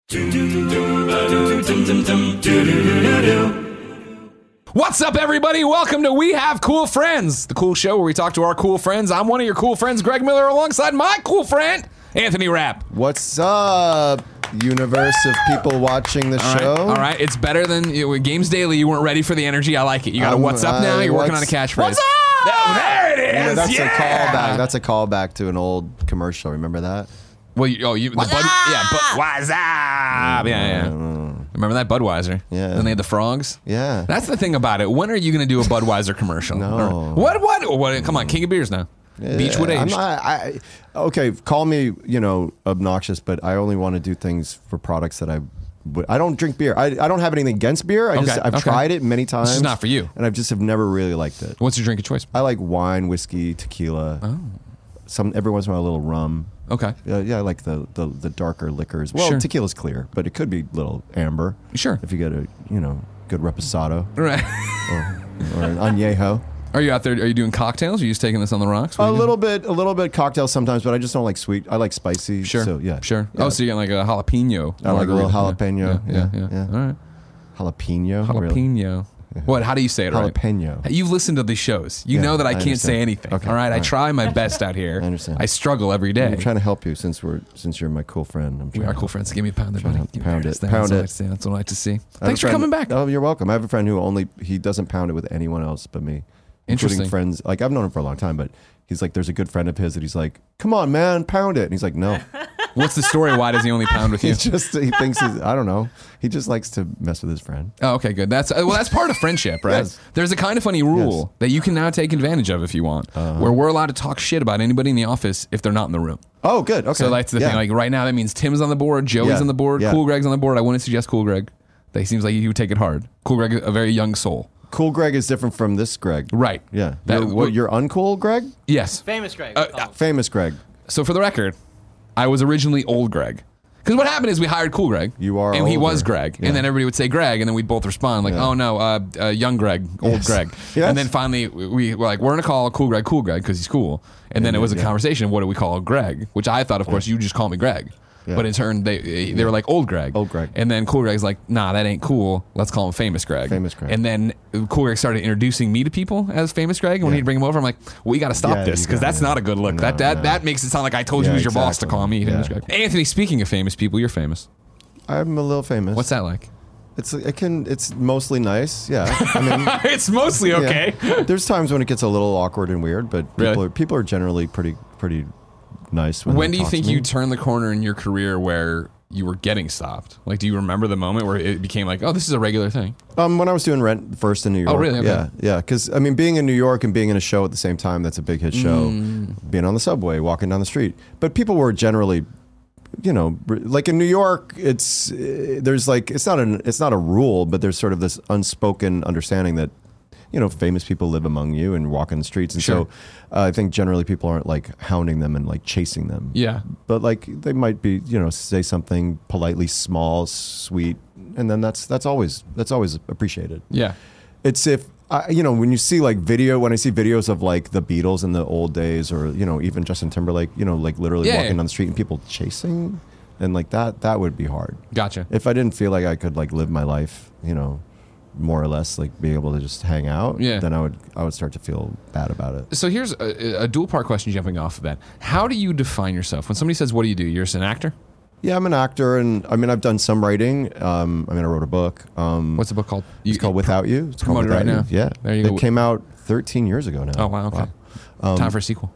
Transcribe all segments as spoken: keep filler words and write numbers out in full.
What's up, everybody? Welcome to We Have Cool Friends, the cool show where we talk to our cool friends. I'm one of your cool friends, Greg Miller, alongside my cool friend, Anthony Rapp. What's up, universe of people watching the All show? Right, all right, it's better than you, Games Daily. You weren't ready for the energy. I like it. You got a Um, what's up now? I- You're working on a what's- catchphrase. What's up? That- there it is. Yeah, that's yeah. a callback. That's a callback to an old commercial. Remember that? Well, you, oh, you, the Bud, yeah, Budweiser. Yeah, yeah. Remember that Budweiser? Yeah. Then they had the frogs. Yeah. That's the thing about it. When are you going to do a Budweiser commercial? No. Or- what? What? What? Come on, King of Beers now. Yeah, Beechwood I'm aged. not, I, okay, call me, you know, obnoxious, but I only want to do things for products that I. would- I don't drink beer. I, I don't have anything against beer. I just Okay, I've okay. tried it many times. It's just not for you. and I've just have never really liked it. What's your drink of choice? I like wine, whiskey, tequila. Oh. Some every once in a while a little rum. Okay. Uh, yeah, I like the, the, the darker liquors. Well, Sure. tequila's clear, but it could be a little amber. Sure. If you get a, you know, good reposado Right. or, or an añejo. Are you out there? Are you doing cocktails? Or are you just taking this on the rocks? What are A you little bit, a little bit cocktail sometimes, but I just don't like sweet. I like spicy. doing? Sure. So, yeah. Sure. Yeah. Oh, so you're getting like a jalapeno. I like a little margarita. jalapeno. Yeah. Yeah. Yeah, yeah. yeah. All right. Jalapeno. Really? Jalapeno. What? How do you say it? Right? Jalapeno. You've listened to these shows. You Yeah, know that I, I can't understand. say anything. Okay, All right. I all right. try my best out here. I understand. I struggle every day. I'm trying to help you since we're since you're my cool friend. I'm We trying are to cool friends. Give me a pound there, Trying buddy. to Give me pound there. it. That's Pound what I it. like to say. That's what I like to see. I have a Thanks for friend- coming back. Oh, you're welcome. I have a friend who only he doesn't pound it with anyone else but me. Interesting. Including friends. Like I've known him for a long time, but he's like, there's a good friend of his that he's like, come on, man, pound it. And he's like, no. What's the story? Why does he only pound with He you? just he thinks he's I don't know. He just likes to mess with his friend. Oh, okay, good. That's uh, well, that's part of friendship, right? Yes. There's a kind of funny rule Yes. that you can now take advantage of if you want, Uh-huh. where we're allowed to talk shit about anybody in the office if they're not in the room. Oh, good. Okay. So that's the Yeah. thing. Like right now, that means Tim's on the board, Joey's Yeah. on the board, Yeah. Cool Greg's on the board. I wouldn't suggest Cool Greg. That seems like he would take it hard. Cool Greg, a very young soul. Cool Greg is different from this Greg. Right. Yeah. That- You're, what, you're uncool Greg? Yes. Famous Greg. Uh, Oh. Famous Greg. So for the record, I was originally old Greg. Because what happened is we hired Cool Greg. You are And he older. was Greg. Yeah. And then everybody would say Greg, and then we'd both respond like, Yeah. oh no, uh, uh, young Greg, old Yes. Greg. Yes. And then finally we we were like, we're going to call Cool Greg Cool Greg because he's cool. And then it was a yeah. conversation, what do we call Greg? Which I thought, of course, you just call me Greg. Yeah. But in turn, they they were like, old Greg. Old Greg. And then Cool Greg's like, nah, that ain't cool. Let's call him Famous Greg. Famous Greg. And then Cool Greg started introducing me to people as Famous Greg. And when Yeah. he'd bring him over, I'm like, well, you got to stop Yeah, this you because gotta- that's not a good look. No, that that no. that makes it sound like I told you Yeah, who's your boss to exactly. call me Famous Yeah. Greg. Anthony, speaking of famous people, you're famous. I'm a little famous. What's that like? It's it can it's mostly nice. Yeah. I mean, It's mostly okay. yeah. There's times when it gets a little awkward and weird, but people Really? are people are generally pretty pretty nice when, When they do you talk think to me. you turned the corner in your career where you were getting stopped? Like, do you remember the moment where it became like, oh, this is a regular thing? Um, when I was doing Rent first in New York. Oh, really? Okay. Yeah, yeah. Because I mean, being in New York and being in a show at the same time, that's a big hit show. Mm. Being on the subway, walking down the street, but people were generally, you know, like in New York, it's uh, there's like it's not an it's not a rule, but there's sort of this unspoken understanding that, you know, famous people live among you and walk in the streets, and Sure. so uh, I think generally people aren't like hounding them and like chasing them. Yeah. But like they might be, you know, say something politely small, sweet, and then that's that's always that's always appreciated. Yeah. It's if I, you know, when you see like video, when I see videos of like the Beatles in the old days, or you know, even Justin Timberlake, you know, like literally Yeah, walking yeah. down the street and people chasing, and like that, that would be hard. Gotcha. If I didn't feel like I could like live my life, you know, more or less like be able to just hang out, Yeah. then I would I would start to feel bad about it. So here's a, a dual part question jumping off of that. How do you define yourself? When somebody says, what do you do? You're just an actor? Yeah, I'm an actor, and I mean I've done some writing. Um, I mean I wrote a book. Um, What's the book called? It's called Without You. It's called promote it right Without now. You. Yeah, There you it go. came out thirteen years ago now. Oh, wow. Okay. Um, Time for a sequel.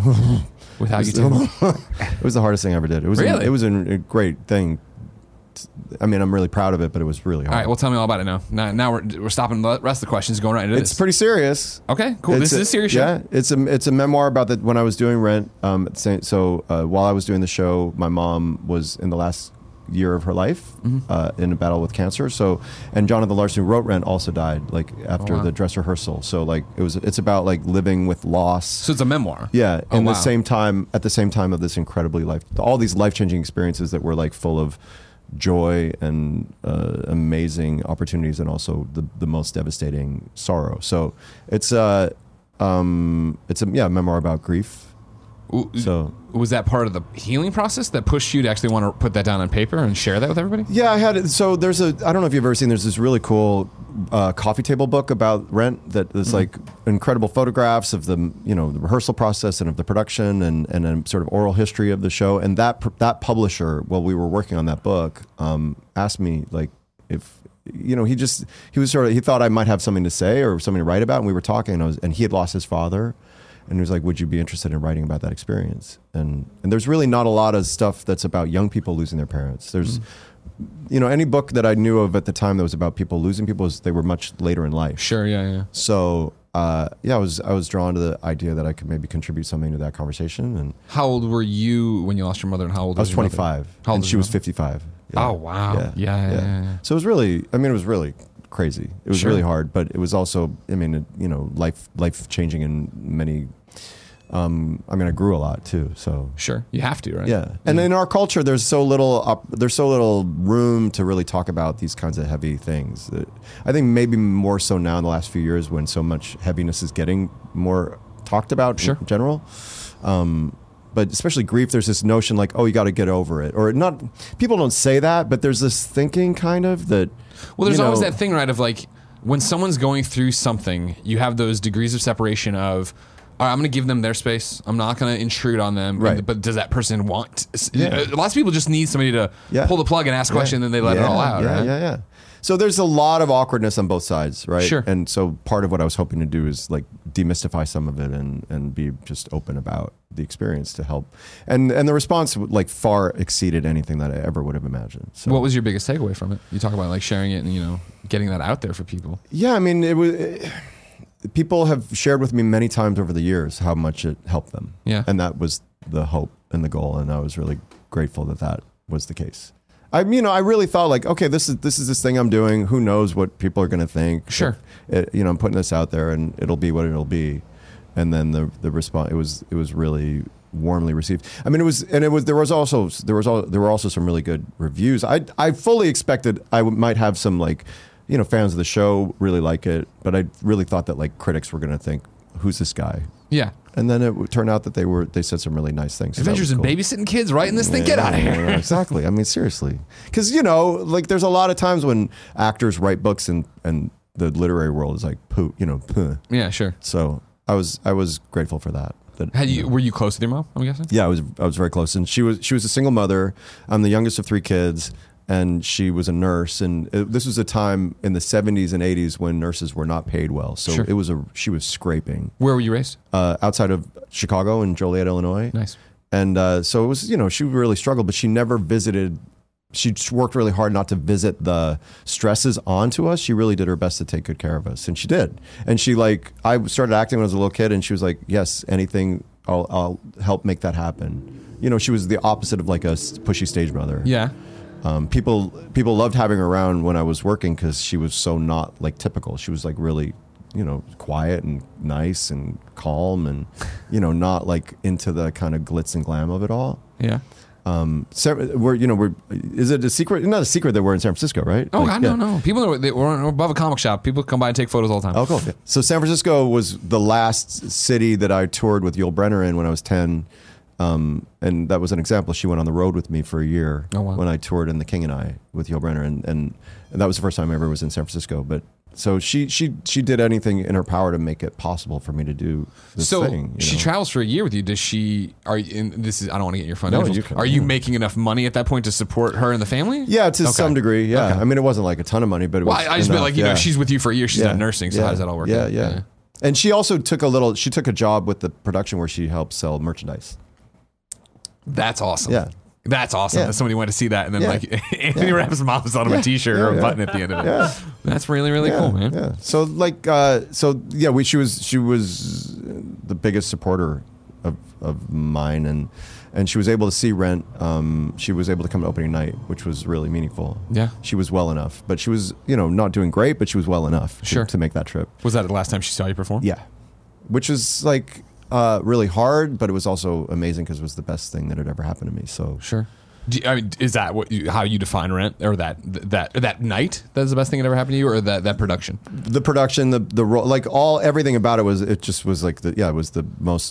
Without you too. It was the hardest thing I ever did. It was Really? a, it was a, a great thing. I mean, I'm really proud of it, but it was really hard. All right, well, tell me all about it now. Now, now we're, we're stopping the rest of the questions, going right into it's this. pretty serious. Okay, cool. This It's is a serious show. Yeah, it's a it's a memoir about that when I was doing Rent. Um, at the same- so uh, while I was doing the show, my mom was in the last year of her life Mm-hmm. uh, in a battle with cancer. So, and Jonathan Larson, who wrote Rent, also died like after Oh, wow. the dress rehearsal. So, like it was it's about like living with loss. So it's a memoir. Yeah, Oh, in wow. the same time, at the same time of this incredibly life, all these life changing experiences that were like full of joy and uh, amazing opportunities, and also the the most devastating sorrow. So it's a um, it's a yeah memoir about grief, So was that part of the healing process that pushed you to actually want to put that down on paper and share that with everybody? Yeah, I had it. So there's a, I don't know if you've ever seen, there's this really cool uh, coffee table book about Rent that is mm-hmm. like incredible photographs of the, you know, the rehearsal process and of the production and, and a sort of oral history of the show. And that, that publisher, while we were working on that book, um, asked me like if, you know, he just, he was sort of, he thought I might have something to say or something to write about. And we were talking and, I was, and he had lost his father. And he was like, would you be interested in writing about that experience? And and there's really not a lot of stuff that's about young people losing their parents. There's, mm-hmm. you know, any book that I knew of at the time that was about people losing people, was, they were much later in life. Sure, yeah, yeah. So, uh, yeah, I was I was drawn to the idea that I could maybe contribute something to that conversation. And how old were you when you lost your mother, and how old I was was twenty-five, how old and was she was mother? fifty-five. Yeah. Oh, wow. Yeah. Yeah, yeah, yeah. yeah, yeah. So it was really, I mean, it was really crazy. It was Sure. really hard, but it was also, I mean, it, you know, life life changing in many. Um, I mean, I grew a lot too. So sure, you have to, right? Yeah, and yeah. in our culture, there's so little up, there's so little room to really talk about these kinds of heavy things. I think maybe more so now in the last few years, when so much heaviness is getting more talked about sure. in general. Um, but especially grief, there's this notion like, oh, you got to get over it, or not. People don't say that, but there's this thinking kind of that. Well, there's you know, always that thing, right? Of like when someone's going through something, you have those degrees of separation of. All right, I'm going to give them their space. I'm not going to intrude on them. Right. But does that person want? Yeah. Lots of people just need somebody to yeah. pull the plug and ask yeah. questions, and then they let yeah. it all out. Yeah, right? yeah, yeah. So there's a lot of awkwardness on both sides, right? Sure. And so part of what I was hoping to do is like demystify some of it and, and be just open about the experience to help. And and the response like far exceeded anything that I ever would have imagined. So, what was your biggest takeaway from it? You talk about like sharing it and you know getting that out there for people. Yeah, I mean it was. It, people have shared with me many times over the years how much it helped them. Yeah. And that was the hope and the goal. And I was really grateful that that was the case. I, you know, I really thought like, okay, this is, this is this thing I'm doing. Who knows what people are going to think? Sure. It, you know, I'm putting this out there and it'll be what it'll be. And then the, the response, it was, it was really warmly received. I mean, it was, and it was, there was also, there was, all, there were also some really good reviews. I, I fully expected I might have some like, you know, fans of the show really like it, but I really thought that like critics were going to think, "Who's this guy?" Yeah, and then it would turn out that they were they said some really nice things. Adventures in cool. Babysitting Kids, writing this thing. Yeah, Get out of here! Yeah, exactly. I mean, seriously, because you know, like there's a lot of times when actors write books and and the literary world is like poo, you know, poo. Yeah, sure. So I was I was grateful for that. That Had you, you know, were you close with your mom? I'm guessing. Yeah, I was. I was very close, and she was she was a single mother. I'm the youngest of three kids. And she was a nurse, and it, this was a time in the seventies and eighties when nurses were not paid well. So sure. it was a she was scraping. Where were you raised? Uh, outside of Chicago in Joliet, Illinois. Nice. And uh, so it was, you know, she really struggled, but she never visited. She worked really hard not to visit the stresses onto us. She really did her best to take good care of us, and she did. And she like, I started acting when I was a little kid, and she was like, "Yes, anything, I'll, I'll help make that happen." You know, she was the opposite of like a pushy stage mother. Yeah. Um, people people loved having her around when I was working because she was so not like typical. She was like really, you know, quiet and nice and calm and, you know, not like into the kind of glitz and glam of it all. Yeah. Um, so we're, you know, we're, is it a secret? Not a secret that we're in San Francisco, right? Oh, like, God, yeah. no, no. People are, they, we're above a comic shop. People come by and take photos all the time. Oh, cool. Yeah. So San Francisco was the last city that I toured with Yul Brynner in when I was ten. Um, and that was an example. She went on the road with me for a year oh, wow. when I toured in The King and I with Yul Brynner. And, and, and that was the first time I ever was in San Francisco. But so she she she did anything in her power to make it possible for me to do this so thing. So she know? travels for a year with you. Does she, are you, in, this is, I don't want to get your financials. No, you can, are you yeah. making enough money at that point to support her and the family? Yeah, to okay. some degree. Yeah. Okay. I mean, it wasn't like a ton of money, but it was well, I, I just enough, meant like, you yeah. know, she's with you for a year. She's yeah. not nursing. So yeah. how does that all work yeah, out? Yeah, yeah. And she also took a little, she took a job with the production where she helped sell merchandise. That's awesome. Yeah. That's awesome. Yeah. That somebody went to see that and then Yeah. like Anthony Yeah. Rapp's mom on him Yeah. a t-shirt Yeah, or a yeah. button at the end of it. Yeah. That's really, really yeah, cool, man. Yeah. So like, uh, so yeah, we, she was, she was the biggest supporter of, of mine, and, and she was able to see Rent. Um, she was able to come to opening night, which was really meaningful. Yeah. She was well enough, but she was, you know, not doing great, but she was well enough to, Sure. to make that trip. Was that the last time she saw you perform? Yeah. Which was like, uh, really hard, but it was also amazing because it was the best thing that had ever happened to me. So Sure. Do you, I mean, is that what you, how you define Rent, or that that that night that's the best thing that ever happened to you, or that, that production? The production, the the role, like all everything about it was, it just was like the yeah, it was the most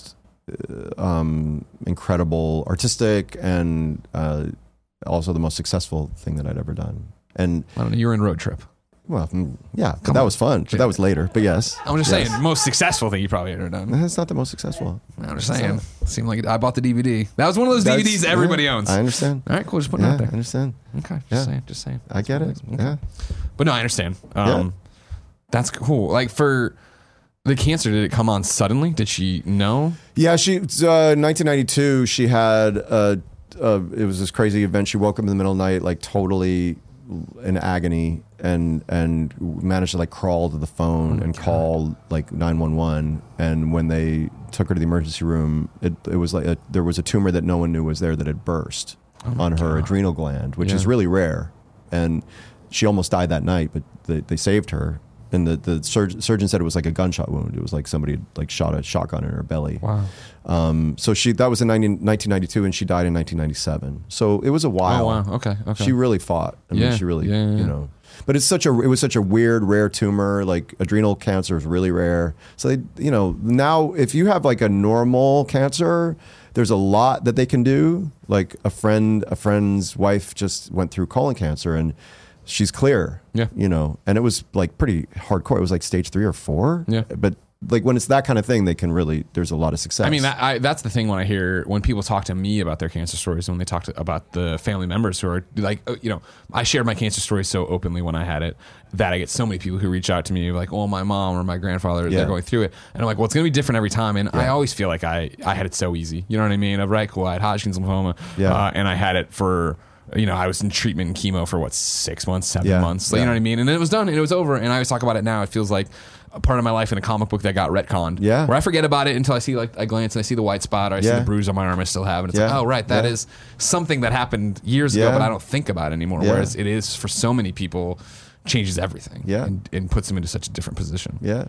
um, incredible, artistic, and uh, also the most successful thing that I'd ever done. And I don't know. You're in Road Trip. Well, mm, yeah, but that was fun. But that was later. But yes, I'm just yes. saying, most successful thing you probably ever done. It's not the most successful. I'm just saying. Seemed like it, I bought the D V D. That was one of those That's, D V Ds everybody yeah, owns. I understand. All right, cool. Just putting Yeah, it out there. I understand. Okay, just Yeah. saying. Just saying. I get it. Okay. Yeah. But no, I understand. Um, Yeah. That's cool. Like for the cancer, did it come on suddenly? Did she know? Yeah, she uh, nineteen ninety-two. She had uh, uh, it was this crazy event. She woke up in the middle of the night, like totally in agony, and and managed to like crawl to the phone Oh and God. call like nine one one. And when they took her to the emergency room, it it was like a, there was a tumor that no one knew was there that had burst Oh on her adrenal gland, which Yeah. is really rare. And she almost died that night, but they, they saved her. And the the surg- surgeon said it was like a gunshot wound. It was like somebody had like shot a shotgun in her belly. Wow. Um, so she that was in nineteen ninety-two, and she died in nineteen ninety-seven. So it was a while. Oh wow. Okay. Okay. She really fought. I Yeah, mean, she really, yeah, yeah, you yeah. know. But it's such a it was such a weird, rare tumor. Like adrenal cancer is really rare. So they, you know, now if you have like a normal cancer, there's a lot that they can do. Like a friend, a friend's wife just went through colon cancer, and she's clear. Yeah. You know, and it was like pretty hardcore. It was like stage three or four. Yeah. But like when it's that kind of thing, they can really, there's a lot of success. I mean, that, I, that's the thing when I hear, when people talk to me about their cancer stories, when they talk to, about the family members who are like, uh, you know, I shared my cancer story so openly when I had it that I get so many people who reach out to me like, oh, my mom or my grandfather, Yeah. they're going through it. And I'm like, well, it's going to be different every time. And I always feel like I, I had it so easy. You know what I mean? Of right, cool. I had Hodgkin's lymphoma. Yeah. Uh, and I had it for, you know, I was in treatment and chemo for what, six months, seven Yeah. months. Like, Yeah. You know what I mean? And then it was done and it was over. And I always talk about it now. It feels like a part of my life in a comic book that got retconned. Yeah. Where I forget about it until I see, like, I glance and I see the white spot or I see Yeah. the bruise on my arm I still have. And it's Yeah. like, oh, right, that Yeah. is something that happened years ago, Yeah. but I don't think about it anymore. Yeah. Whereas it is for so many people, changes everything. Yeah. And, and puts them into such a different position. Yeah.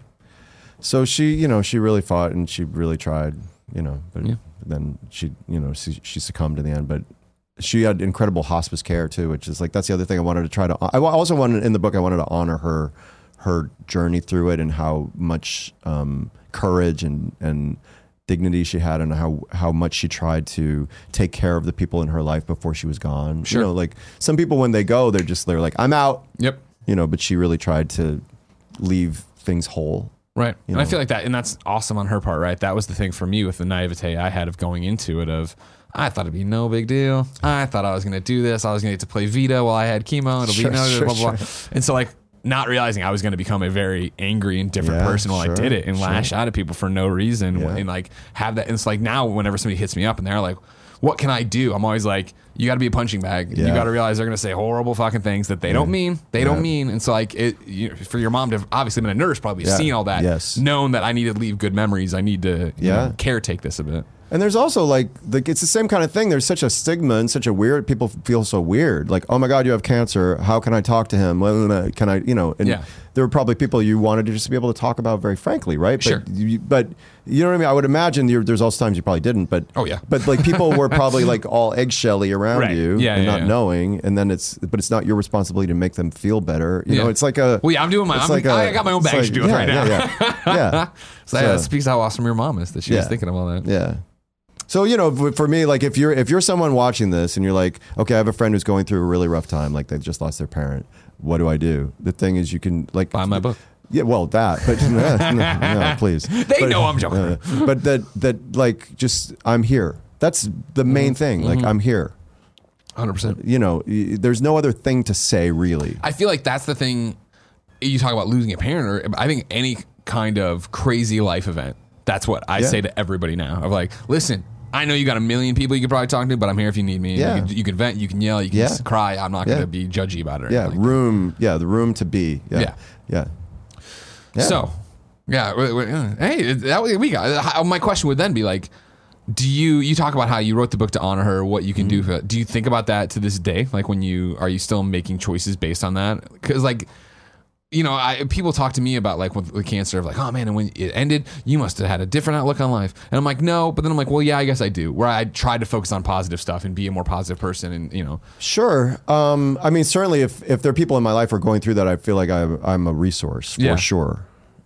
So she, you know, she really fought and she really tried, you know, but Yeah. then she, you know, she, she succumbed in the end. But she had incredible hospice care too, which is like, that's the other thing I wanted to try to, I also wanted in the book, I wanted to honor her, her journey through it and how much um, courage and, and dignity she had and how, how much she tried to take care of the people in her life before she was gone. Sure. You know, like some people, when they go, they're just, they're like, I'm out, Yep. you know, but she really tried to leave things whole. Right. You And I know. feel like that, and that's awesome on her part, right? That was the thing for me with the naivete I had of going into it of, I thought it'd be no big deal. I thought I was going to do this. I was going to get to play Vita while I had chemo. It'll Sure, be no, sure, blah, blah, blah. sure. And so like not realizing I was going to become a very angry and different Yeah, person while sure, I did it and sure. lash out at people for no reason Yeah. and like have that. And it's like now whenever somebody hits me up and they're like, what can I do? I'm always like, you got to be a punching bag. You Yeah. got to realize they're going to say horrible fucking things that they don't mean. They Yeah. don't mean. And so like it, you, for your mom to have obviously been a nurse, probably Yeah. seen all that, Yes. known that I need to leave good memories. I need to you Yeah. know, caretake this a bit. And there's also like, like it's the same kind of thing. There's such a stigma and such a weird, people feel so weird. Like, oh my God, you have cancer. How can I talk to him? Well, can I, you know, and Yeah. there were probably people you wanted to just be able to talk about very frankly, right? Sure. But you, but you know what I mean? I would imagine you're, there's also times you probably didn't, but, Oh, yeah. but like people were probably like all eggshelly around Right. you Yeah, and yeah, not yeah. knowing. And then it's, but it's not your responsibility to make them feel better. You Yeah. know, it's like a, Well, yeah, I'm doing my. it's I'm, like a- I got my own it's baggage like- to deal with yeah, right now. Yeah. Yeah. yeah. So, yeah, that speaks to how awesome your mom is that she Yeah. was thinking of all that. Yeah. So, you know, for me, like if you're if you're someone watching this and you're like, okay, I have a friend who's going through a really rough time, like they've just lost their parent. What do I do? The thing is, you can like Buy my book. Yeah, well, that, but no, no, no, please. They but, know I'm joking. uh, but that that like just I'm here. That's the main thing. Like I'm here. one hundred percent. You know, y- there's no other thing to say really. I feel like that's the thing. You talk about losing a parent, or I think any kind of crazy life event. That's what I Yeah. say to everybody now. Of like, listen, I know you got a million people you could probably talk to, but I'm here if you need me. Yeah. You can, you can vent, you can yell, you can Yeah. just cry. I'm not going Yeah. to be judgy about it. or Yeah, anything like room. Yeah, the room to be. Yeah, Yeah. yeah. that. Yeah. So, yeah, we- we- uh, hey, that we got. how- My question would then be like, do you you talk about how you wrote the book to honor her, what you can Mm-hmm. do for it. Do you think about that to this day? Like when you are you still making choices based on that? Because like, you know, I people talk to me about like with, with cancer of like, oh man, and when it ended, you must have had a different outlook on life. And I'm like, no, but then I'm like, well, yeah, I guess I do. Where I try to focus on positive stuff and be a more positive person, and you know, Sure. Um, I mean, certainly, if if there are people in my life who are going through that, I feel like I'm I'm a resource for Yeah. sure.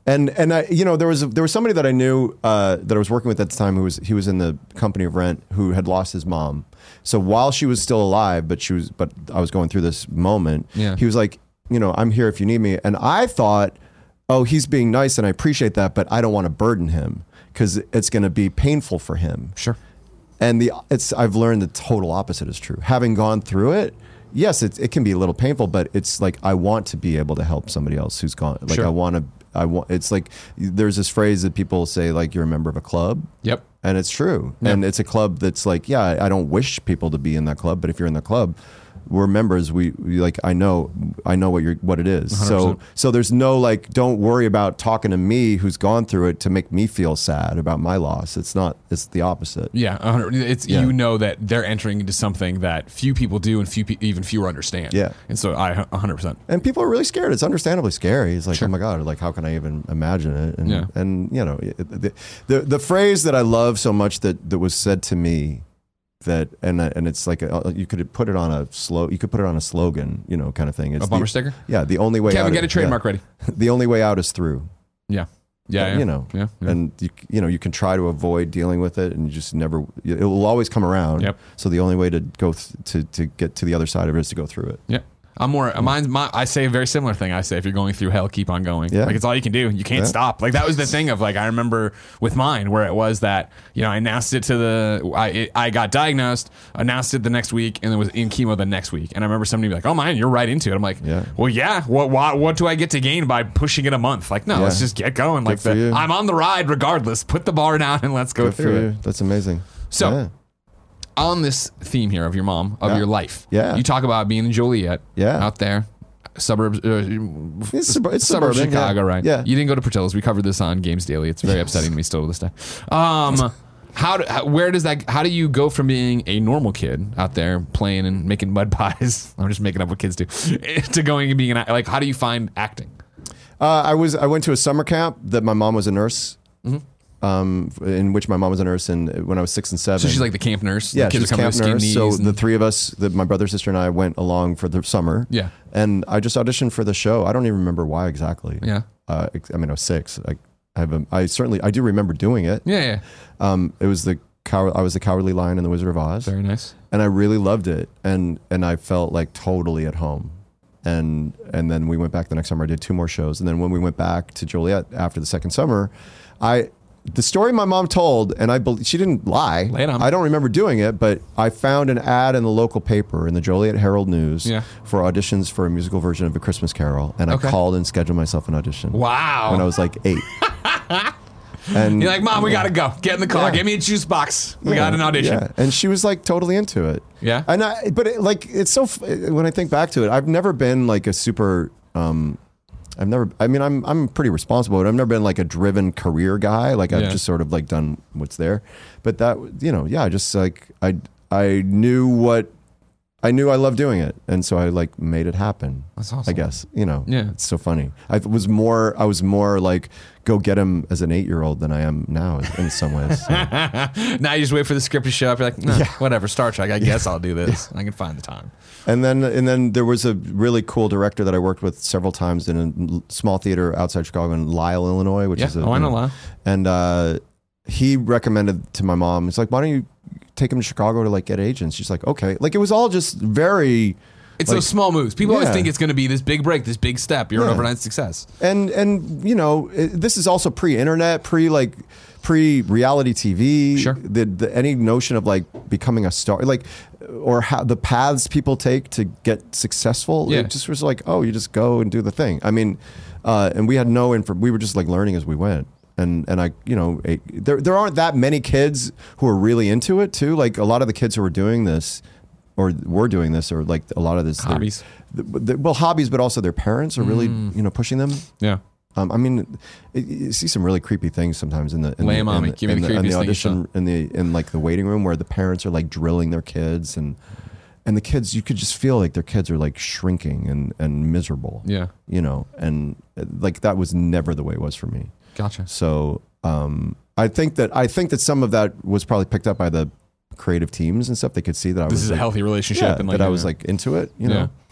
And and I, you know, there was there was somebody that I knew uh, that I was working with at the time who was he was in the company of Rent, who had lost his mom. So while she was still alive, but she was but I was going through this moment. Yeah. He was like, you know, I'm here if you need me. And I thought, oh, he's being nice, and I appreciate that, but I don't want to burden him because it's going to be painful for him. Sure. And the it's I've learned the total opposite is true. Having gone through it. Yes, it it can be a little painful, but it's like I want to be able to help somebody else who's gone. Like Sure. I want to. I want. It's like there's this phrase that people say, like you're a member of a club. Yep. And it's true. Yep. And it's a club that's like, yeah, I I don't wish people to be in that club, but if you're in the club, we're members. We, we like I know I know what you're what it is. one hundred percent. So so there's no like don't worry about talking to me who's gone through it to make me feel sad about my loss. It's not. It's the opposite. Yeah, one hundred it's Yeah. you know that they're entering into something that few people do and few pe- even fewer understand. Yeah. And so I one hundred percent. And people are really scared. It's understandably scary. It's like, Sure. oh my God, like how can I even imagine it? And, Yeah. and you know, the, the the phrase that I love so much that, that was said to me that, and and it's like, a, you could put it on a slow, you could put it on a slogan, you know, kind of thing. It's A bumper the, sticker? Yeah. The only way Kevin, out. get a is- trademark yeah. ready. The only way out is through. Yeah. Yeah, yeah. You know, Yeah, yeah. and you, you know, you can try to avoid dealing with it and you just never, it will always come around. Yep. So the only way to go th- to, to get to the other side of it is to go through it. Yeah. I'm more, mine's my, I say a very similar thing. I say, if you're going through hell, keep on going. Yeah. Like, it's all you can do. You can't Yeah. stop. Like, that was the thing of, like, I remember with mine where it was that, you know, I announced it to the, I, it, I got diagnosed, announced it the next week, and then was in chemo the next week. And I remember somebody be like, oh, man, you're right into it. I'm like, Yeah. well, yeah. What, what, what do I get to gain by pushing it a month? Like, no, Yeah. let's just get going. Like, for the, you. I'm on the ride regardless. Put the bar down and let's go Good for through you. it. That's amazing. So, Yeah. on this theme here of your mom, of Yeah. your life, Yeah. you talk about being in Joliet, Yeah. out there, suburbs, uh, It's, sub- it's suburbs of suburban, Chicago, yeah. right? Yeah. You didn't go to Portillo's. We covered this on Games Daily. It's very upsetting to me still to this day. Um, how, do, how where does that? How do you go from being a normal kid out there playing and making mud pies? I'm just making up what kids do. To going and being an act- like, how do you find acting? Uh, I was I went to a summer camp that my mom was a nurse, Mm-hmm. um, in which my mom was a nurse, and when I was six and seven. So she's like the camp nurse. yeah, the kids she's are coming camp with skin nurse. knees So and- the three of us, the, my brother, sister, and I went along for the summer. Yeah. and I just auditioned for the show. I don't even remember why exactly. Yeah. uh, I mean I was six. I, I have a, I certainly I do remember doing it. yeah, yeah, Um, it was the cow- I was the Cowardly Lion in the Wizard of Oz. very nice. And I really loved it, and and I felt like totally at home. And and then we went back the next summer. I did two more shows, and then when we went back to Joliet after the second summer, I the story my mom told, and I believe she didn't lie. Lay it on. I don't remember doing it, but I found an ad in the local paper in the Joliet Herald News Yeah. for auditions for a musical version of A Christmas Carol, and Okay. I called and scheduled myself an audition. Wow. When I was like eight. And You're like, Mom, we gotta go. Get in the car. Yeah. Give me a juice box. We Yeah, got an audition. yeah. And she was like totally into it. Yeah? And I, but it, like, it's so, f- when I think back to it, I've never been like a super, um, I've never, I mean, I'm, I'm pretty responsible, but I've never been like a driven career guy. Like I've Yeah. just sort of like done what's there. But that, you know, yeah, I just like, I, I knew what, I knew I loved doing it. And so I like made it happen. That's awesome. I guess, you know, Yeah. it's so funny. I was more, I was more like, go get him as an eight year old than I am now in some ways. So. Now you just wait for the script to show up. You're like, nah, whatever, Star Trek. I guess I'll do this. I can find the time. And then, and then there was a really cool director that I worked with several times in a l- small theater outside Chicago in Lisle, Illinois, which Yeah. is a, Oh, I know Lisle. And uh, he recommended to my mom, he's like, "Why don't you take him to Chicago to like get agents?" She's like, "Okay." Like it was all just very, It's like, those small moves. People always Yeah. think it's going to be this big break, this big step. You're an Yeah. overnight success. and and you know, it, this is also pre-internet, pre like pre-reality T V. Sure. The, the any notion of like becoming a star, like, or how the paths people take to get successful. Yeah. It just was like, oh, you just go and do the thing. I mean, uh, and we had no info. We were just like learning as we went. And and I, you know, it, there there aren't that many kids who are really into it too. Like a lot of the kids who are doing this, or were doing this, or like a lot of this their- Hobbies. the, the, well, hobbies, but also their parents are really, Mm. you know, pushing them. Yeah. Um, I mean, it, you see some really creepy things sometimes in the in Lay the, 'em on in me. the, Give me in the the, in the creepiest thing you audition in the in like the waiting room where the parents are like drilling their kids, and and the kids, you could just feel like their kids are like shrinking and and miserable. Yeah. You know, and uh, like that was never the way it was for me. Gotcha. So um, I think that I think that some of that was probably picked up by the creative teams and stuff. They could see that I This was is a like, healthy relationship. yeah, and like, that I was yeah. like into it, you know. Yeah.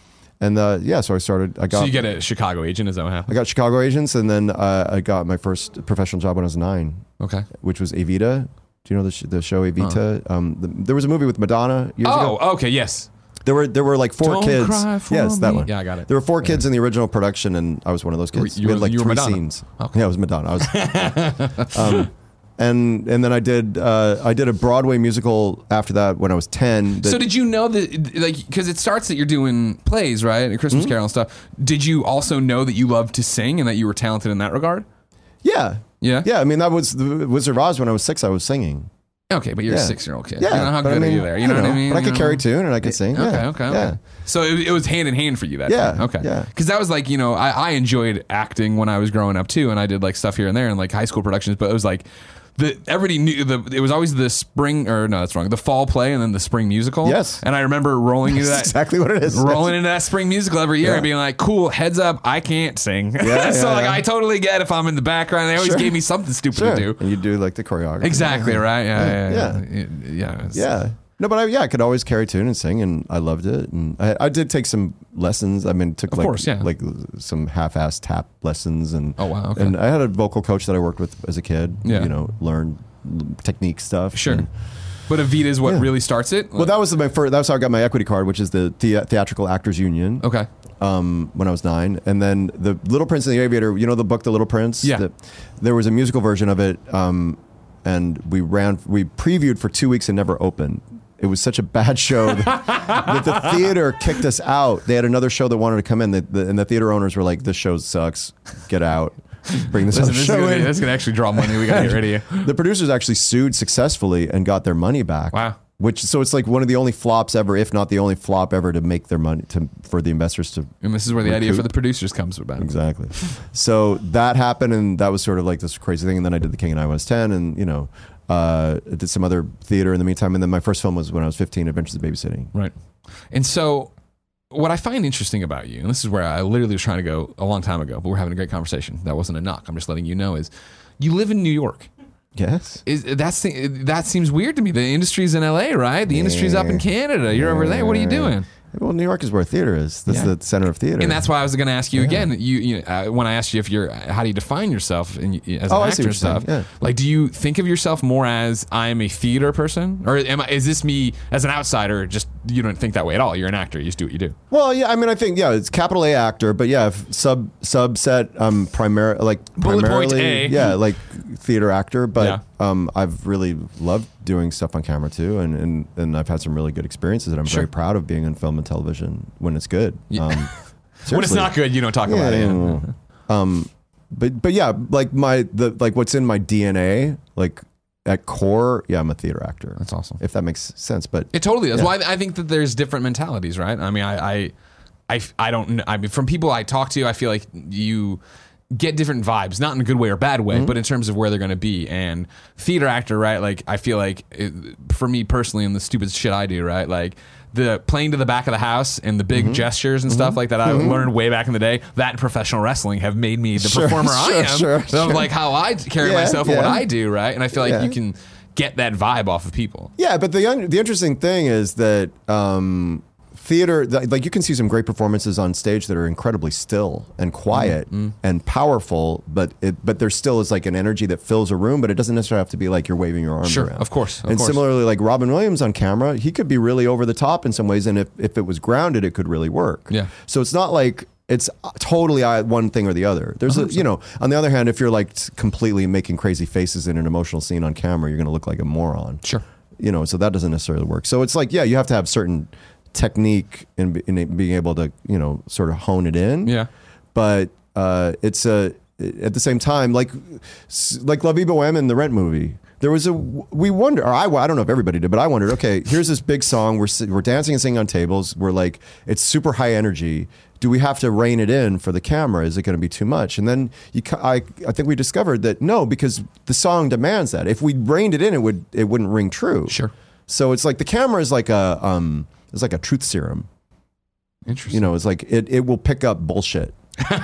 and uh, yeah, so I started. I got. So you get a Chicago agent. Is that what I happened? got Chicago agents, and then uh, I got my first professional job when I was nine, Okay. which was Evita. Do you know the, sh- the show Evita? Um, the, there was a movie with Madonna years Oh, ago. okay. Yes. There were there were like four Don't kids. cry for yes, that me. one. Yeah, I got it. There were four kids in the original production, and I was one of those kids. You we were- had like you were three Madonna. scenes. Okay. Yeah, I was Madonna. I was. um, and and then I did uh, I did a Broadway musical after that when I was ten. that- So did you know that, like, because it starts that you're doing plays, right? And Christmas Mm-hmm. Carol and stuff. Did you also know that you loved to sing and that you were talented in that regard? yeah, Yeah? yeah. I mean, that was the Wizard of Oz when I was six. I was singing. Okay, but you're a Yeah. six-year-old kid. Yeah, You know, how but good I mean, are you there? You know, what I mean? But I You could know? carry tune and I could sing. Okay, yeah. okay, yeah. okay. So it, it was hand in hand for you. That Yeah, time. Okay. yeah. Because that was like, you know, I, I enjoyed acting when I was growing up too, and I did like stuff here and there and like high school productions. But it was like the everybody knew the it was always the spring or no, that's wrong. The fall play and then the spring musical. Yes. And I remember rolling into That's that. exactly what it is. Rolling into that spring musical every year Yeah. and being like, cool, heads up, I can't sing. Yeah, so yeah, like yeah. I totally get if I'm in the background. They always Sure. gave me something stupid Sure. to do. And you do like the choreography. Exactly, right? Yeah, yeah, Yeah. yeah. Yeah. yeah, it's- Yeah. No, but I, yeah, I could always carry tune and sing, and I loved it. And I, I did take some lessons. I mean, took Of like course, yeah. like some half-ass tap lessons, and Oh, wow, okay. and I had a vocal coach that I worked with as a kid. Yeah. You know, learned technique stuff. Sure. And- But Evita is what Yeah. really starts it? well, that was my first. That's how I got my equity card, which is the, the Theatrical Actors Union. Okay. Um, when I was nine, and then the Little Prince and the Aviator. You know the book, The Little Prince. Yeah. The- there was a musical version of it, um, and we ran. We previewed for two weeks and never opened. It was such a bad show that, that the theater kicked us out. They had another show that wanted to come in, the, the, and the theater owners were like, "This show sucks. Get out. Bring this Listen, other this, is show gonna, in." this is gonna actually draw money. We gotta get rid of you. The producers actually sued successfully and got their money back. Wow. Which so it's like one of the only flops ever, if not the only flop ever, to make their money to for the investors to And this is where the idea Recoup. for the producers comes about. exactly. So that happened, and that was sort of like this crazy thing. And then I did The King and I when I was ten, and you know, uh, I did some other theater in the meantime. And then my first film was when I was fifteen, Adventures of Babysitting. Right. And so what I find interesting about you, and this is where I literally was trying to go a long time ago, but we're having a great conversation. That wasn't a knock. I'm just letting you know is you live in New York. Yes. Is that's the, that seems weird to me. The industry's in L A, right? The industry's up in Canada. You're over there. What are you doing? Well, New York is where theater is. That's Yeah. the center of theater. And that's why I was going to ask you again. You, you know, uh, when I asked you if you're, how do you define yourself in, as an Oh, I actor see what and you're stuff? saying, yeah. Like, do you think of yourself more as I am a theater person, or am I, is this me as an outsider? Just you don't think that way at all. You're an actor. You just do what you do. Well, yeah, I mean, I think yeah, it's capital A actor, but yeah, if sub subset, um, primary like Bullet point primarily, A. yeah, like theater actor. But Yeah. um, I've really loved doing stuff on camera too, and and, and I've had some really good experiences, and I'm Sure. very proud of being in film and television when it's good. Yeah. Um, When it's seriously. not good, you don't talk about Yeah, it. yeah, yeah. Um, but but yeah, like my the like what's in my D N A, like at core, yeah, I'm a theater actor. That's awesome. If that makes sense, but It totally does. Yeah. Well, I, I think that there's different mentalities, right? I mean, I, I, I, I don't. kn- I mean, from people I talk to, I feel like you get different vibes, not in a good way or bad way, Mm-hmm. but in terms of where they're going to be. And theater actor, right? Like, I feel like it, for me personally, and the stupid shit I do, right? Like the playing to the back of the house and the Mm-hmm. big gestures and stuff like that I learned way back in the day. That and professional wrestling have made me the Sure, performer sure, I am. sure, of sure. like how I carry Yeah, myself and what yeah. I do, right? And I feel like Yeah. you can get that vibe off of people. yeah, but the un- the interesting thing is that um, theater, th- like you can see some great performances on stage that are incredibly still and quiet Mm-hmm. and powerful, but it but there still is like an energy that fills a room, but it doesn't necessarily have to be like you're waving your arms Sure, around. of course, of and course. similarly, like Robin Williams on camera, he could be really over the top in some ways, and if if it was grounded, it could really work. Yeah. So it's not like it's totally uh, one thing or the other. There's a, you know, on the other hand, if you're like t- completely making crazy faces in an emotional scene on camera, you're going to look like a moron. Sure. You know, so that doesn't necessarily work. So it's like, yeah, you have to have certain technique in, in it being able to, you know, sort of hone it in. Yeah. But uh, it's a, at the same time, like, like La Vie Boheme in the Rent movie. There was a, we wonder, or I, I don't know if everybody did, but I wondered, okay, here's this big song. We're, si- we're dancing and singing on tables. We're like, it's super high energy. Do we have to rein it in for the camera? Is it going to be too much? And then you, ca- I, I think we discovered that no, because the song demands that. If we reined it in, it would, it wouldn't ring true. Sure. So it's like the camera is like a, um, it's like a truth serum. Interesting. You know, it's like it, it will pick up bullshit.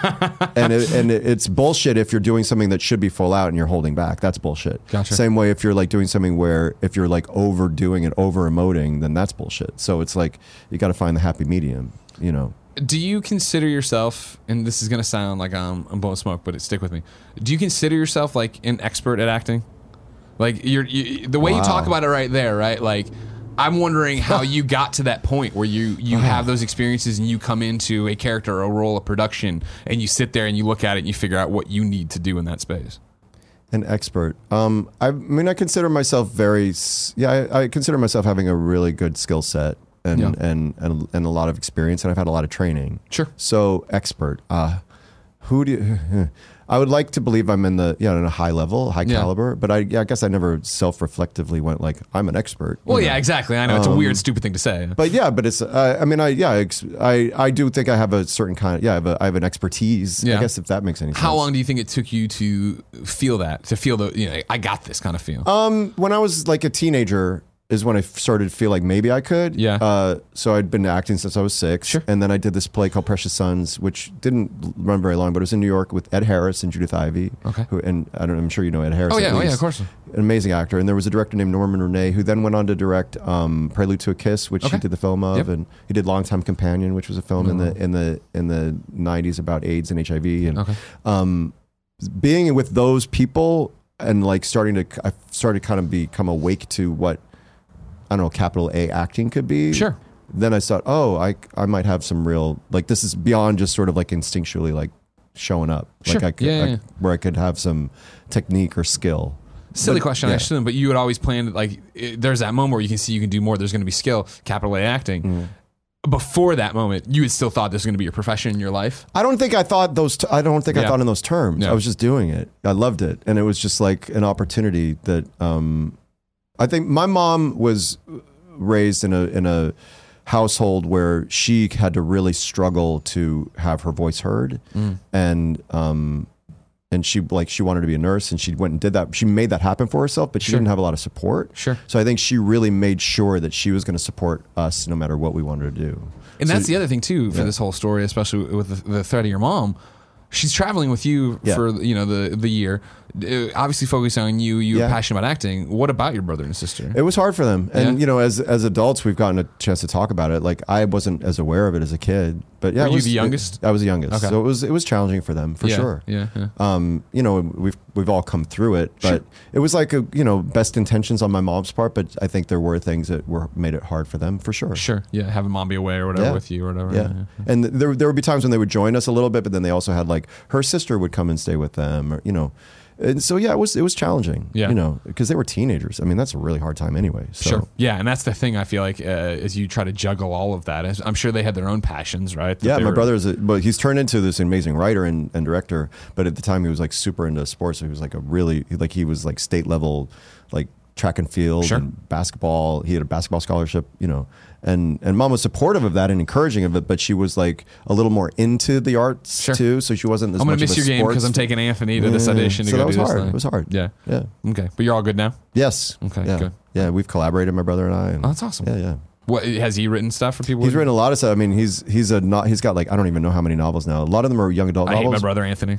and it, and it, it's bullshit if you're doing something that should be full out and you're holding back. That's bullshit. Gotcha. Same way if you're like doing something where if you're like overdoing it, over emoting, then that's bullshit. So it's like you got to find the happy medium. You know. Do you consider yourself, and this is going to sound like I'm, I'm blowing smoke, but it, stick with me. Do you consider yourself like an expert at acting? Like you're you, the way wow. you talk about it right there, right? Like I'm wondering how you got to that point where you you have those experiences and you come into a character or a role of production and you sit there and you look at it and you figure out what you need to do in that space. An expert. Um, I mean, I consider myself very. Yeah, I, I consider myself having a really good skill set. And, yeah. and and and a lot of experience, and I've had a lot of training. Sure. So expert. Uh, who do you, I would like to believe I'm in the yeah in a high level, high yeah. caliber, but I yeah, I guess I never self-reflectively went like I'm an expert. Well, you yeah, know? exactly. I know it's um, a weird, stupid thing to say. But yeah, but it's. Uh, I mean, I yeah, I I do think I have a certain kind of yeah, I have, a, I have an expertise. Yeah. I guess if that makes any sense. How long do you think it took you to feel that? To feel the you know I got this kind of feel. Um, when I was like a teenager. Is when I started to feel like maybe I could. Yeah. Uh, so I'd been acting since I was six. Sure. And then I did this play called Precious Sons, which didn't run very long, but it was in New York with Ed Harris and Judith Ivey. Okay. Who, and I don't, I'm sure you know Ed Harris. Oh yeah, oh yeah, of course. An amazing actor. And there was a director named Norman Renee who then went on to direct um, Prelude to a Kiss, which okay. he did the film of, yep. and he did Longtime Companion, which was a film mm-hmm. in the in the in the nineties about AIDS and H I V. And okay. um, being with those people and like starting to, I started kind of become awake to what. I don't know, capital A acting could be. Sure. Then I thought, oh, I I might have some real, like this is beyond just sort of like instinctually like showing up. Sure. Like I could, yeah, yeah, I, yeah. Where I could have some technique or skill. Silly but, question, yeah. I assume, but you would always plan, like, it, there's that moment where you can see you can do more, there's going to be skill, capital A acting. Mm. Before that moment, you had still thought this was going to be your profession in your life? I don't think I thought those, t- I don't think yeah. I thought in those terms. Yeah. I was just doing it. I loved it. And it was just like an opportunity that, um, I think my mom was raised in a in a household where she had to really struggle to have her voice heard, mm. and um, and she like she wanted to be a nurse, and she went and did that. She made that happen for herself, but she sure. didn't have a lot of support. Sure. So I think she really made sure that she was going to support us no matter what we wanted to do. And so, that's the other thing too for yeah. this whole story, especially with the, the threat of your mom. She's traveling with you yeah. for you know the the year, uh, obviously focusing on you. You're yeah. passionate about acting. What about your brother and sister? It was hard for them, and yeah. you know, as as adults, we've gotten a chance to talk about it. Like I wasn't as aware of it as a kid, but yeah, were it you was, the youngest? It, I was the youngest, okay. so it was it was challenging for them for yeah. sure. Yeah, yeah. Um, you know, we've we've all come through it, but sure. it was like a you know best intentions on my mom's part, but I think there were things that were made it hard for them for sure. Sure, yeah, having mom be away or whatever yeah. with you or whatever. Yeah, yeah. And there there would be times when they would join us a little bit, but then they also had like her sister would come and stay with them, or you know. And so yeah, it was it was challenging, yeah. you know, because they were teenagers. I mean, that's a really hard time anyway. So. Sure, yeah, and that's the thing. I feel like uh, as you try to juggle all of that, I'm sure they had their own passions, right? Yeah, my were... brother is, a, but he's turned into this amazing writer and, and director. But at the time, he was like super into sports. So he was like a really like he was like state level, like track and field sure. and basketball. He had a basketball scholarship, you know. And and mom was supportive of that and encouraging of it, but she was like a little more into the arts sure. too. So she wasn't as I'm gonna much miss of a your game because I'm taking Anthony to this audition to so go that was do this hard. thing. It was hard. Yeah, yeah. Okay, but you're all good now. Yes. Okay. Yeah. Good. Yeah, we've collaborated, my brother and I. And oh, that's awesome. Yeah, yeah. What has he written stuff for people? He's written a lot of stuff. I mean, he's he's a not he's got like I don't even know how many novels now. A lot of them are young adult I novels. hate my brother Anthony.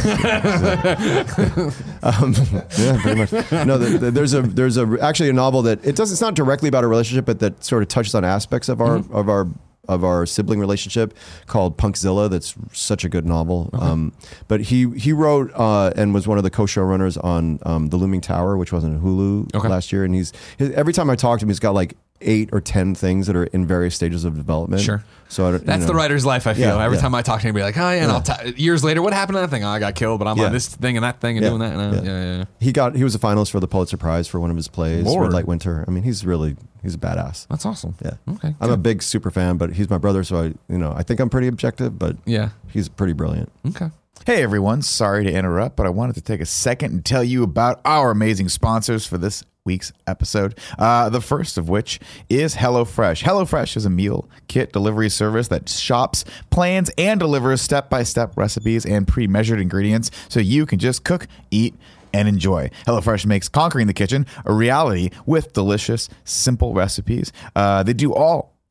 um, yeah, pretty much. No, the, the, there's a there's a actually a novel that it does. It's not directly about a relationship, but that sort of touches on aspects of our mm-hmm. of our of our sibling relationship called Punkzilla. That's such a good novel. Okay. Um, but he he wrote uh, and was one of the co-showrunners on um, The Looming Tower, which was on Hulu okay. last year. And he's his, every time I talk to him, he's got like eight or ten things that are in various stages of development. Sure. So I don't, that's you know. the writer's life. I feel Yeah, every yeah. time I talk to him, be like, oh yeah, and Yeah. I'll t- years later, what happened to that thing? Oh, I got killed, but I'm Yeah. on this thing and that thing and Yeah. doing that. And I, Yeah. yeah. yeah, yeah. He got he was a finalist for the Pulitzer Prize for one of his plays, Lord. Red Light Winter. I mean, he's really he's a badass. That's awesome. Yeah. Okay. I'm good. a big super fan, but he's my brother, so I you know I think I'm pretty objective, but yeah. he's pretty brilliant. Okay. Hey everyone, sorry to interrupt, but I wanted to take a second and tell you about our amazing sponsors for this week's episode. Uh, the first of which is HelloFresh. HelloFresh is a meal kit delivery service that shops, plans, and delivers step-by-step recipes and pre-measured ingredients so you can just cook, eat, and enjoy. HelloFresh makes conquering the kitchen a reality with delicious, simple recipes. Uh, they do all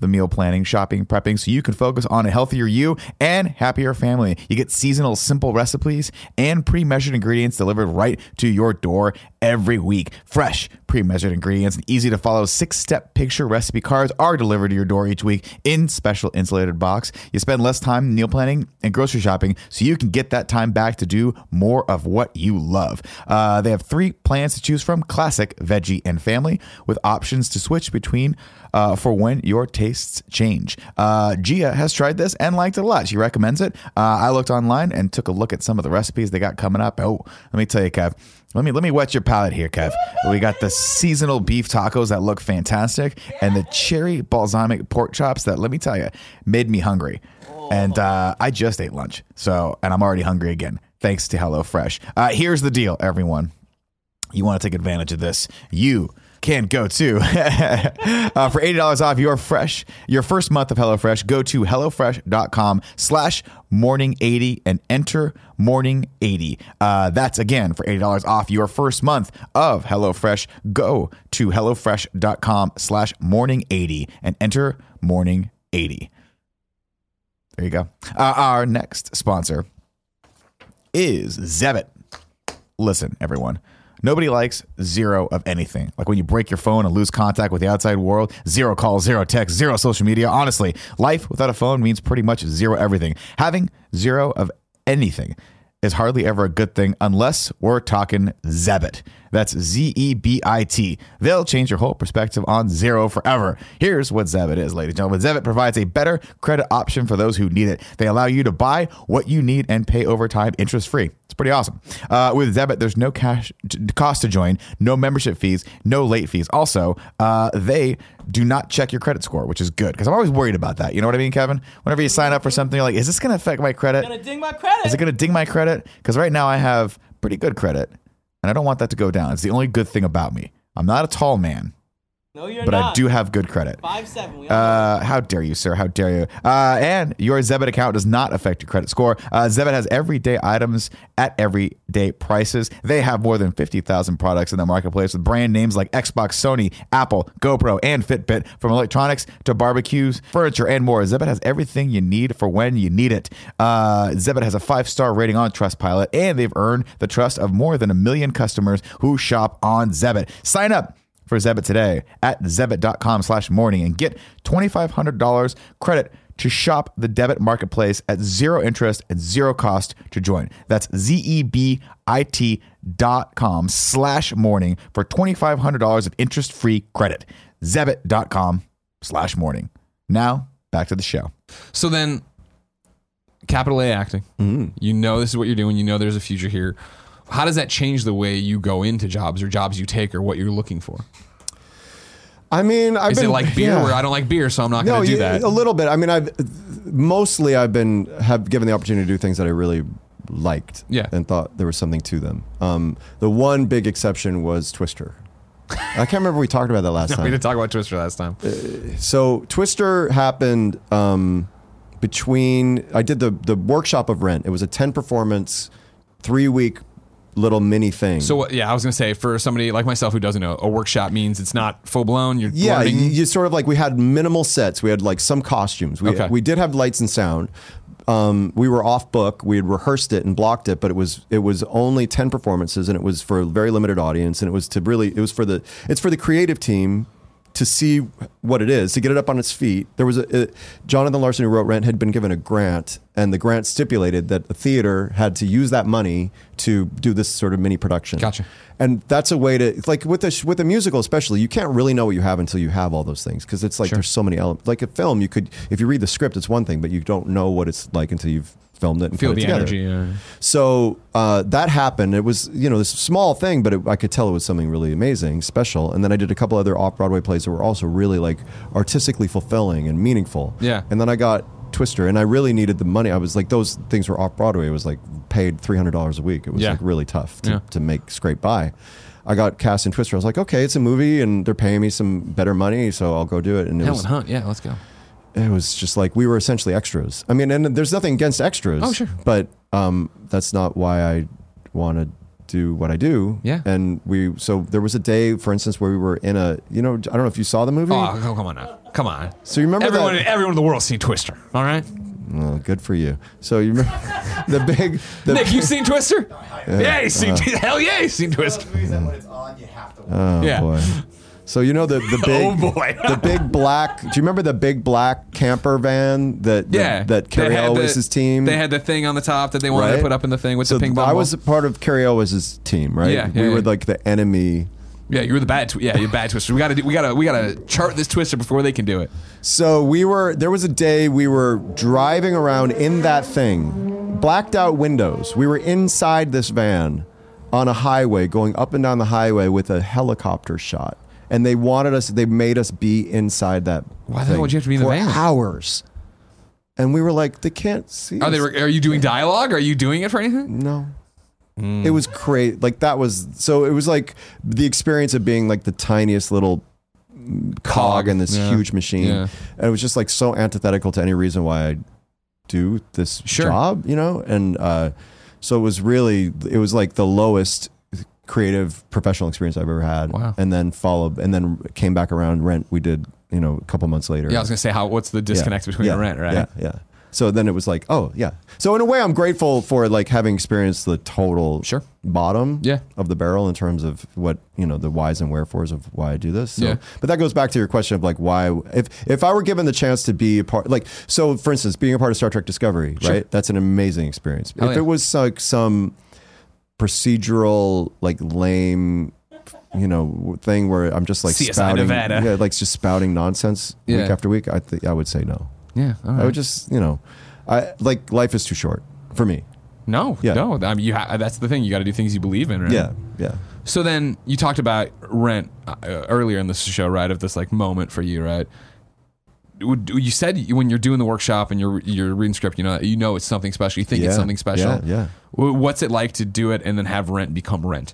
the meal planning, shopping, prepping, so you can focus on a healthier you and happier family. You get seasonal, simple recipes and pre-measured ingredients delivered right to your door every week. Fresh, pre-measured ingredients and easy to follow six-step picture recipe cards are delivered to your door each week in special insulated box. You spend less time meal planning and grocery shopping so you can get that time back to do more of what you love. Uh, they have three plans to choose from: classic, veggie, and family, with options to switch between uh, for when your tastes change. Uh, Gia has tried this and liked it a lot. She recommends it. Uh, I looked online and took a look at some of the recipes they got coming up. Oh, let me tell you, Kev. Let me let me wet your palate here, Kev. We got the seasonal beef tacos that look fantastic, and the cherry balsamic pork chops that, let me tell you, made me hungry. And uh, I just ate lunch, so and I'm already hungry again, thanks to HelloFresh. Uh, here's the deal, everyone. You want to take advantage of this? You can go to uh, for eighty dollars off your fresh your first month of HelloFresh. Go to HelloFresh.com slash morning eighty and enter morning eighty. Uh, that's again for eighty dollars off your first month of HelloFresh. Go to HelloFresh.com slash morning eighty and enter morning eighty. There you go. Uh, our next sponsor is Zebit. Listen, everyone. Nobody likes zero of anything. Like when you break your phone and lose contact with the outside world, zero calls, zero texts, zero social media. Honestly, life without a phone means pretty much zero everything. Having zero of anything is hardly ever a good thing unless we're talking Zebit. That's Z E B I T. They'll change your whole perspective on zero forever. Here's what Zebit is, ladies and gentlemen. Zebit provides a better credit option for those who need it. They allow you to buy what you need and pay over time interest-free. It's pretty awesome. Uh, with Zebit, there's no cash t- cost to join, no membership fees, no late fees. Also, uh, they do not check your credit score, which is good, because I'm always worried about that. You know what I mean, Kevin? Whenever you sign up for something, you're like, is this going to affect my credit? It's going to ding my credit. Is it going to ding my credit? Because right now I have pretty good credit, and I don't want that to go down. It's the only good thing about me. I'm not a tall man. No, you're but not. I do have good credit. Five seven. We all Uh, how dare you, sir? How dare you? Uh, and your Zebit account does not affect your credit score. Uh, Zebit has everyday items at everyday prices. They have more than fifty thousand products in the marketplace with brand names like Xbox, Sony, Apple, GoPro, and Fitbit. From electronics to barbecues, furniture, and more, Zebit has everything you need for when you need it. Uh, Zebit has a five-star rating on Trustpilot, and they've earned the trust of more than a million customers who shop on Zebit. Sign up for Zebit today at zebit.com slash morning and get twenty-five hundred dollars credit to shop the debit marketplace at zero interest and zero cost to join. That's Z-E-B-I-T dot com slash morning for twenty-five hundred dollars of interest-free credit. Zebit.com slash morning. Now, back to the show. So then, capital A acting. Mm-hmm. You know this is what you're doing. You know there's a future here. How does that change the way you go into jobs or jobs you take or what you're looking for? I mean, I've is been, it like beer yeah. where I don't like beer, so I'm not going no, to do you, that? A little bit. I mean, I've mostly I've been have given the opportunity to do things that I really liked, yeah. and thought there was something to them. Um, the one big exception was Twister. I can't remember if we talked about that last no, time. We didn't talk about Twister last time. Uh, so Twister happened um, between I did the the workshop of Rent. It was a ten performance, three week. Little mini thing. So yeah, I was gonna say for somebody like myself who doesn't know, a workshop means it's not full blown. You're yeah, learning. you, you sort of like we had minimal sets. We had like some costumes. We Okay. we did have lights and sound. Um, we were off book. We had rehearsed it and blocked it, but it was it was only ten performances, and it was for a very limited audience. And it was to really it was for the it's for the creative team to see what it is, to get it up on its feet. There was a, a Jonathan Larson, who wrote Rent, had been given a grant, and the grant stipulated that the theater had to use that money to do this sort of mini production. Gotcha. And that's a way to, it's like with a, with a musical especially, you can't really know what you have until you have all those things, because it's like Sure. there's so many elements. Like a film, you could, if you read the script, it's one thing, but you don't know what it's like until you've filmed it and Feel put the it together. energy. Yeah. So uh, that happened. It was, you know, this small thing, but it, I could tell it was something really amazing, special. And then I did a couple other off-Broadway plays that were also really like artistically fulfilling and meaningful. Yeah. And then I got Twister, and I really needed the money. I was like, those things were off-Broadway. It was like paid three hundred dollars a week. It was Yeah. like really tough to, Yeah. to make scrape by. I got cast in Twister. I was like, okay, it's a movie and they're paying me some better money, so I'll go do it. And it Helen was, Hunt. Yeah, let's go. it was just like we were essentially extras. I mean, and there's nothing against extras. Oh, sure. But um, that's not why I wanted do what I do. Yeah. And we, so there was a day, for instance, where we were in a, you know, I don't know if you saw the movie. Oh, come on now. Come on. So you remember everyone, that? everyone in the world's seen Twister. All right. Oh, good for you. So you remember the big, the Nick, you've seen Twister? Yeah, you've seen. Hell yeah, you've seen Twister. oh Yeah. boy. So you know the the big Oh, boy. the big black. Do you remember the big black camper van that that, Yeah, that They Carrie had Elwes' the- team? They had the thing on the top that they wanted Right? to put up in the thing with so the ping pong I ball. was a part of Carrie Elwes' team, right? Yeah, we yeah, were yeah. like the enemy. Yeah, you were the bad. Tw- yeah, you're bad Twister. We gotta do, we gotta we gotta chart this Twister before they can do it. So we were. There was a day we were driving around in that thing, blacked out windows. We were inside this van on a highway, going up and down the highway with a helicopter shot. And they wanted us, they made us be inside that. Why the thing hell would you have to be in the for van? hours. And we were like, they can't see Are us. they? Are you doing dialogue? Are you doing it for anything? No. Hmm. It was crazy. Like that was, so it was like the experience of being like the tiniest little cog, Cog, in this yeah. huge machine. Yeah. And it was just like so antithetical to any reason why I do this Sure. job, you know? And uh, so it was really, it was like the lowest creative professional experience I've ever had. Wow. And then followed, and then came back around. Rent we did, you know, a couple months later. Yeah, I was gonna say how. What's the disconnect Yeah. between yeah. Rent, right? Yeah, yeah. So then it was like, oh yeah. So in a way, I'm grateful for like having experienced the total Sure. bottom Yeah. of the barrel in terms of what, you know, the whys and wherefores of why I do this. So, Yeah. but that goes back to your question of like why, if if I were given the chance to be a part, like, so for instance, being a part of Star Trek Discovery, Sure. right? That's an amazing experience. Hell if yeah. it was like some procedural, like lame, you know, thing where I'm just like C S I spouting, Nevada. yeah, like just spouting nonsense Yeah. week after week, I think I would say no. Yeah. All I right. would just, you know, I like life is too short for me. No. Yeah. No. I mean, you. Ha- that's the thing. You got to do things you believe in, right? Yeah, yeah. So then you talked about Rent uh, earlier in this show, right? Of this like moment for you, right? Would- You said you- when you're doing the workshop and you're you're reading script, you know you know it's something special. You think it's Yeah, something special. yeah, yeah. W- What's it like to do it and then have Rent become Rent?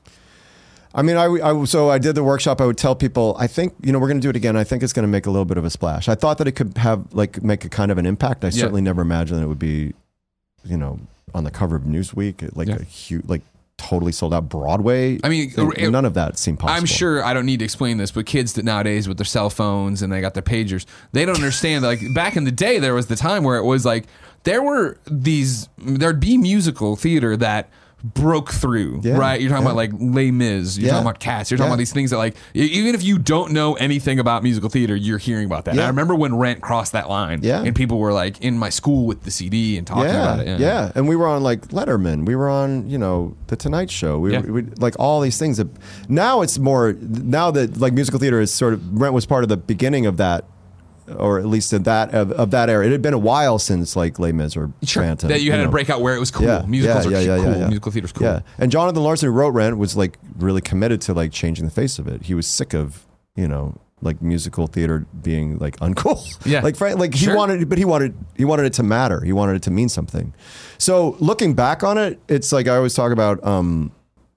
I mean, I, I so I did the workshop. I would tell people, I think, you know, we're going to do it again. I think it's going to make a little bit of a splash. I thought that it could have like make a kind of an impact. I Yeah. certainly never imagined it would be, you know, on the cover of Newsweek, like Yeah. a huge, like totally sold out Broadway. I mean, thing. it- none of that seemed possible. I'm sure I don't need to explain this, but kids that nowadays with their cell phones and they got their pagers, they don't understand. Like back in the day, there was the time where it was like there were these, there'd be musical theater that broke through, Yeah, right? You're talking yeah. about like Les Mis, you're Yeah. talking about Cats, you're talking Yeah. about these things that like e- even if you don't know anything about musical theater, you're hearing about that. And Yeah. I remember when Rent crossed that line, Yeah. and people were like in my school with the C D and talking yeah, about it. yeah, And we were on like Letterman. We were on, you know, The Tonight Show. We, Yeah. we like all these things that now it's more, now that like musical theater is sort of, Rent was part of the beginning of that, or at least in that, of, of that era. It had been a while since like Les Mis or Sure. Phantom. That you had know. to break out where it was cool. Yeah, Musicals yeah, are yeah, cu- yeah, cool. yeah, yeah. Musical theater's cool. Yeah, and Jonathan Larson, who wrote Rent, was like really committed to like changing the face of it. He was sick of, you know, like musical theater being like uncool. Yeah. like Frank, like he Sure. wanted, but he wanted he wanted it to matter. He wanted it to mean something. So looking back on it, it's like I always talk about um,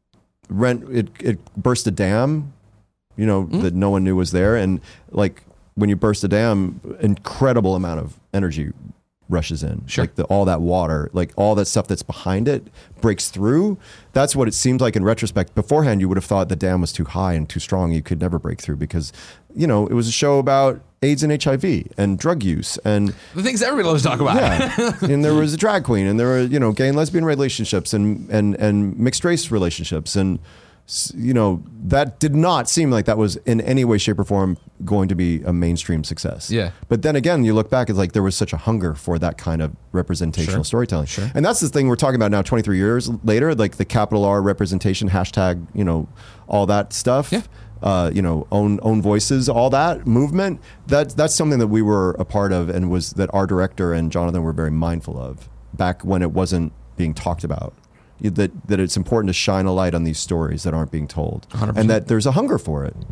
Rent. It it burst a dam, you know, Mm-hmm. that no one knew was there, and like when you burst a dam, incredible amount of energy rushes in. Sure. Like the, all that water, like all that stuff that's behind it breaks through. That's what it seemed like in retrospect. Beforehand, you would have thought the dam was too high and too strong. You could never break through because, you know, it was a show about AIDS and H I V and drug use and The things everybody loves to talk about. yeah. And there was a drag queen and there were, you know, gay and lesbian relationships and, and, and mixed race relationships. And, s- you know, that did not seem like that was in any way, shape or form going to be a mainstream success. Yeah. But then again, you look back, it's like there was such a hunger for that kind of representational Sure. storytelling. Sure. And that's the thing we're talking about now, twenty-three years later, like the capital R representation, hashtag, you know, all that stuff. Yeah. Uh, you know, own own voices, all that movement. That that's something that we were a part of, and was that our director and Jonathan were very mindful of back when it wasn't being talked about. You- That that it's important to shine a light on these stories that aren't being told, one hundred percent. and that there's a hunger for it.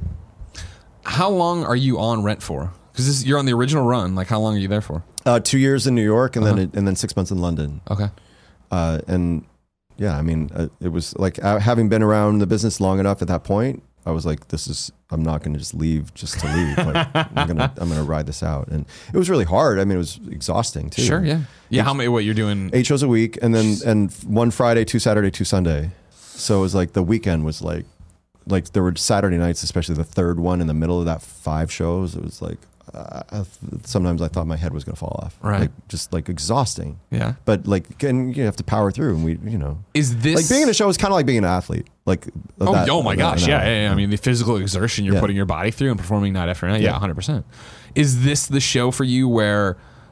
How long are you on Rent for? Because you're on the original run. Like, how long are you there for? Uh, two years in New York, and Uh-huh. then it, and then six months in London. Okay. Uh, and yeah, I mean, uh, it was like uh, having been around the business long enough at that point. I was like, this is, I'm not going to just leave just to leave. Like, I'm going to, I'm going to ride this out. And it was really hard. I mean, it was exhausting too. Sure. Yeah. Yeah. How many? What you're doing? Eight shows a week, and then, and one Friday, two Saturday, two Sunday. So it was like the weekend was like, like there were Saturday nights, especially the third one in the middle of that five shows. It was like, uh, I, sometimes I thought my head was going to fall off. Right. Like, just like exhausting. Yeah. But like, and you have to power through, and we, you know, Is this like being in a show is kind of like being an athlete. Like, Oh, that- oh my that- gosh, that- yeah, yeah, yeah. I mean, the physical exertion you're Yeah. putting your body through and performing night after night. Yeah, Yeah. one hundred percent. Is this the show for you where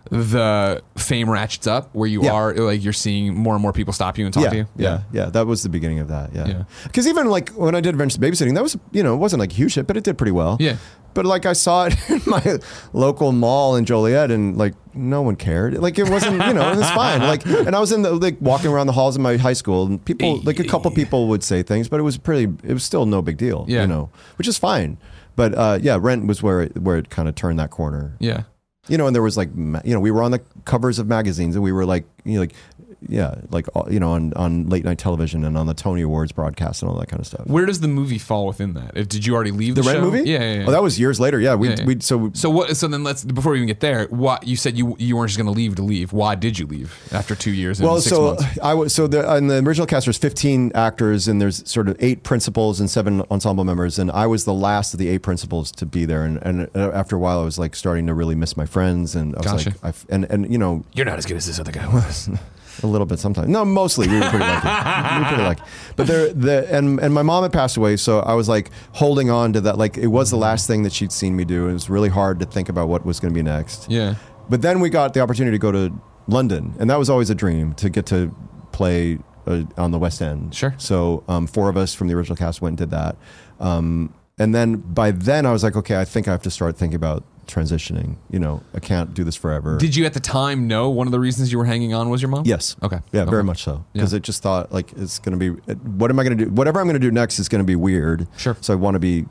the fame ratchets up, where you Yeah. are like you're seeing more and more people stop you and talk yeah, to you? Yeah, yeah, that was the beginning of that. Yeah. Yeah, because even like when I did Adventures Babysitting, that was, you know, it wasn't like a huge hit, but it did pretty well. Yeah. But like I saw it in my local mall in Joliet, and like no one cared. Like it wasn't, you know, it was fine. Like, and I was in the like walking around the halls of my high school, and people, like a couple people would say things, but it was pretty. It was still no big deal. Yeah. You know, which is fine. But uh, yeah, Rent was where it, where it kind of turned that corner. Yeah. You know, and there was like, ma- you know, we were on the covers of magazines, and we were like, you know, like, yeah, like, uh, you know, on, on late night television and on the Tony Awards broadcast and all that kind of stuff. Where does the movie fall within that? If, did you already leave the, The Rent show? movie? Yeah, yeah, yeah. Oh, that was years later. Yeah, we, Yeah, yeah. we so so what? So then let's before we even get there. What you said you you weren't just going to leave to leave. Why did you leave after two years and well, six so months? I was so the in the original cast there's fifteen actors, and there's sort of eight principals and seven ensemble members, and I was the last of the eight principals to be there. And, and after a while, I was like starting to really miss my friends, and I was Gotcha. like, I f and and you know, You're not as good as this other guy was. a little bit sometimes. No, mostly we were pretty lucky. We were pretty lucky. But there, the and and my mom had passed away, so I was like holding on to that. Like it was the last thing that she'd seen me do. It was really hard to think about what was going to be next. Yeah. But then we got the opportunity to go to London, and that was always a dream to get to play uh, on the West End. Sure. So um, four of us from the original cast went and did that. Um, and then by then I was like, okay, I think I have to start thinking about transitioning. You know, I can't do this forever. Did you at the time know one of the reasons you were hanging on was your mom? Yes. Okay. Yeah, Okay. very much so. Because Yeah. it just thought like it's going to be. What am I going to do? Whatever I'm going to do next is going to be weird. Sure. So I want to be.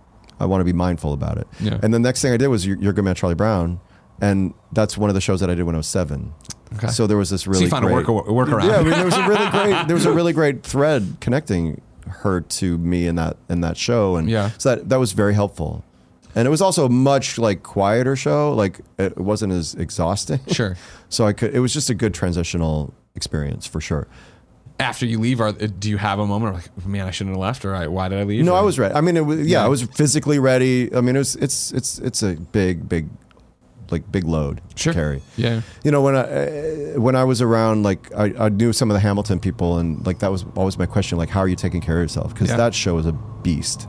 I want to be mindful about it. Yeah. And the next thing I did was You're You're Good Man Charlie Brown, and that's one of the shows that I did when I was seven. Okay. So there was this really so you found great, a work a workaround. Yeah, I mean, there was a really great there was a really great thread connecting her to me in that in that show, and Yeah. so that that was very helpful. And it was also a much like quieter show. Like it wasn't as exhausting. Sure. So I could. It was just a good transitional experience for sure. After you leave, are, do you have a moment of like, man, I shouldn't have left, or I, why did I leave? No, or, I was ready. I mean, it was, yeah, Yeah. I was physically ready. I mean, it was it's it's it's a big big like big load Sure. to carry. Yeah. You know, when I uh, when I was around, like I, I knew some of the Hamilton people, and like that was always my question, like, how are you taking care of yourself? Because Yeah. that show is a beast,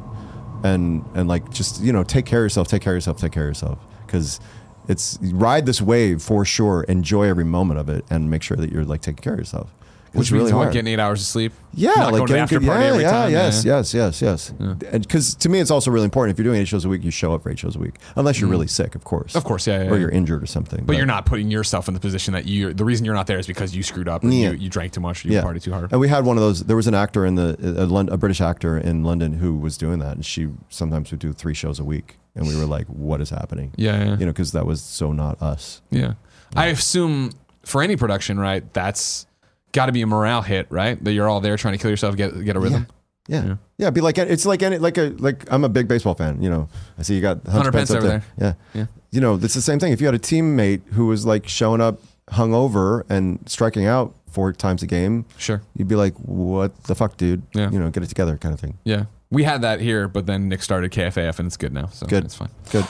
and and like just you know, take care of yourself, take care of yourself, take care of yourself, because it's ride this wave for sure, enjoy every moment of it, and make sure that you're like taking care of yourself. Which It's means really what, hard. getting eight hours of sleep. Yeah, Not like going to getting after good- party yeah, every yeah, time. yes, yeah. yes, yes, yes, Yeah. And because to me, it's also really important. If you're doing eight shows a week, you show up for eight shows a week, unless you're really sick, of course. Mm. Of course, yeah, yeah, or yeah. you're injured or something. But you're not putting yourself in the position that you. The reason you're not there is because you screwed up, or Yeah. you, you drank too much, or you Yeah. partied too hard. And we had one of those. There was an actor in the a, Lon- a British actor in London who was doing that, and she sometimes would do three shows a week, and we were like, "What is happening?" Yeah, yeah, You know, because that was so not us. yeah. I assume for any production, right? That's got to be a morale hit, right? That you're all there trying to kill yourself, get get a rhythm. Yeah. Yeah. yeah, yeah. Be like it's like any like a like I'm a big baseball fan. You know, I see you got Hunter, Hunter Pence Pence up over there. Yeah, Yeah. You know, it's the same thing. If you had a teammate who was like showing up hungover and striking out four times a game, Sure. you'd be like, "What the fuck, dude? Yeah. You know, get it together," kind of thing. Yeah. We had that here, but then Nick started K F A F, and it's good now, so Good. it's fine. Good,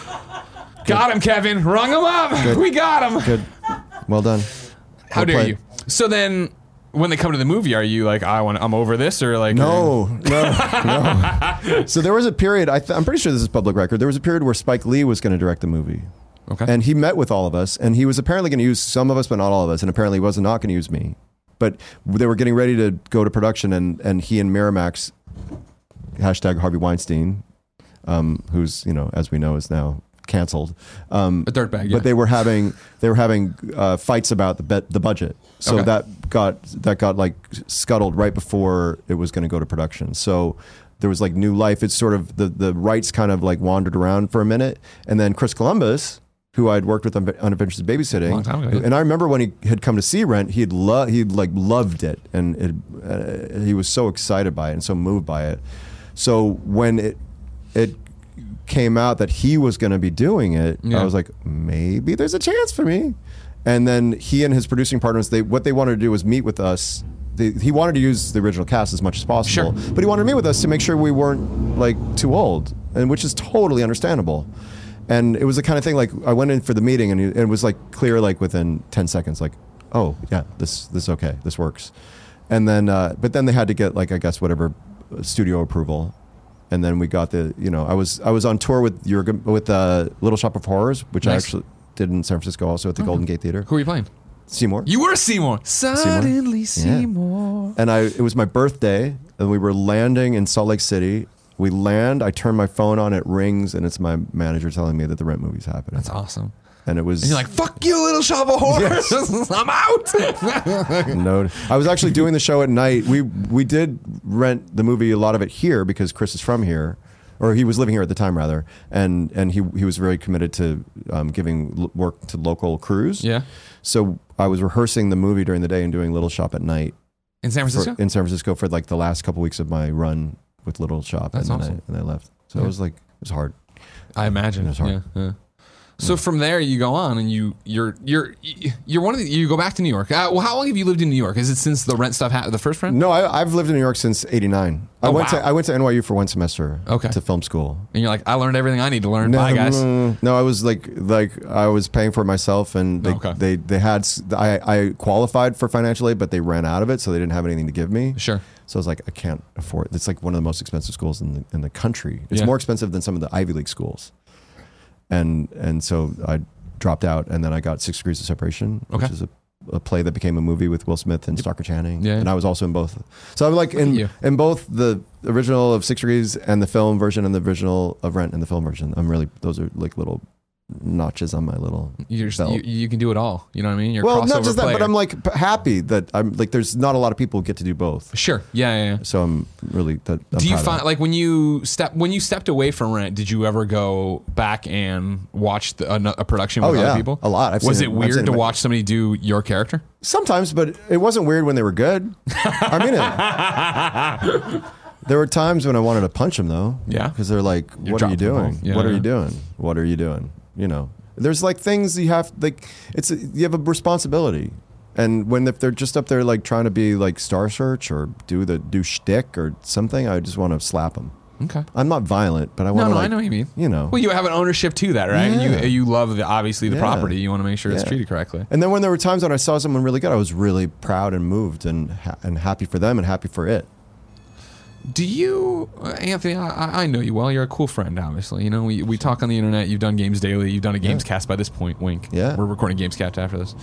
Got him, Kevin. Rung him up. We got him. good. Well done. How Well dare played. you? So then, when they come to the movie, are you like, I want, I'm over this, or like, No, no, no. So there was a period. I th- I'm pretty sure this is public record. There was a period where Spike Lee was going to direct the movie. Okay. And he met with all of us, and he was apparently going to use some of us, but not all of us. And apparently, he was not going to use me. But they were getting ready to go to production, and and he and Miramax, hashtag Harvey Weinstein, um, who's you know as we know is now canceled. Um, A dirtbag, yeah. But they were having they were having uh, fights about the bet the budget. So Okay. that got that got like scuttled right before it was going to go to production. So there was like new life. It's sort of the the rights kind of like wandered around for a minute, and then Chris Columbus, who I'd worked with on, on Adventures of Babysitting, Long time ago, yeah. and I remember when he had come to see Rent, he'd lo- he'd like loved it, and it, uh, he was so excited by it and so moved by it. So when it it came out that he was going to be doing it, Yeah. I was like, maybe there's a chance for me. And then he and his producing partners, they what they wanted to do was meet with us the, he wanted to use the original cast as much as possible, Sure. but he wanted me with us to make sure we weren't like too old, and which is totally understandable. And it was the kind of thing like I went in for the meeting, and it was like clear like within ten seconds, like, oh yeah, this this is okay, this works. And then, uh, but then they had to get like I guess whatever studio approval. And then we got the, you know, I was I was on tour with Jurgen, with uh, Little Shop of Horrors, which I Nice. actually did in San Francisco, also at the Golden Gate Theater. Who are you playing? Seymour. You were Seymour. Suddenly Seymour. And I, it was my birthday, and we were landing in Salt Lake City. We land. I turn my phone on. It rings, and it's my manager telling me that the Rent movie's happening. That's awesome. And it was. And you're like, fuck you, Little Shop of Horrors. I'm out. No, I was actually doing the show at night. We we did rent the movie, a lot of it here because Chris is from here, or he was living here at the time rather, and and he he was very committed to um, giving l- work to local crews. Yeah. So I was rehearsing the movie during the day and doing Little Shop at night In San for, Francisco? in San Francisco for like the last couple weeks of my run with Little Shop. That's and then awesome. I, and I left. So Yeah. it was like it was hard. I imagine. It was hard. Yeah, yeah. So from there you go on and you you're you're you're one of the, you go back to New York. Uh, well, how long have you lived in New York? Is it since the Rent stuff ha- the first Rent? No, I, I've lived in New York since eighty-nine. I Oh, went wow. to I went to N Y U for one semester. Okay. To film school. And you're like, I learned everything I need to learn. Bye, guys. No, no, I was like, like I was paying for it myself, and they, Okay. they, they had, s- I, I qualified for financial aid, but they ran out of it, so they didn't have anything to give me. Sure. So I was like, I can't afford it. It's like one of the most expensive schools in the in the country. It's Yeah. more expensive than some of the Ivy League schools. And and so I dropped out, and then I got Six Degrees of Separation, which Okay. is a, a play that became a movie with Will Smith and Stockard Channing. Yeah. And I was also in both. So I'm like at in you. in both the original of Six Degrees and the film version, and the original of Rent and the film version. I'm really, those are like little notches on my little You're just, belt. you, you can do it all. You know what I mean? You're a Well, crossover not just that, player. but I'm like p- happy that I'm like. There's not a lot of people who get to do both, Sure. Yeah, yeah, yeah. so I'm really. That, I'm Do you proud of find that. like when you step when you stepped away from Rent, did you ever go back and watch the, a, a production with Oh, other yeah. people? A lot. I've Was seen it it- I've weird seen to it. watch somebody do your character? Sometimes, but it wasn't weird when they were good. I mean it. There were times when I wanted to punch them though. Yeah? Because they're like, You're "What are you dropping the ball. doing? Yeah, what are yeah. you doing? What are you doing?" You know, there's like things you have like. It's a, you have a responsibility, and when if they're just up there like trying to be like Star Search or do the do shtick or something, I just want to slap them. Okay. I'm not violent, but I No, want to. no, like, I know what you mean. You know. Well, you have an ownership to that, right? And Yeah. you you love the obviously the Yeah. property. You want to make sure it's Yeah. treated correctly. And then when there were times when I saw someone really good, I was really proud and moved and ha- and happy for them and happy for it. Do you, uh, Anthony? I, I know you well. You're a cool friend, obviously. You know, we, we talk on the internet. You've done Games Daily. You've done a Games Cast by this point. Wink. Yeah. We're recording Games Cast after this.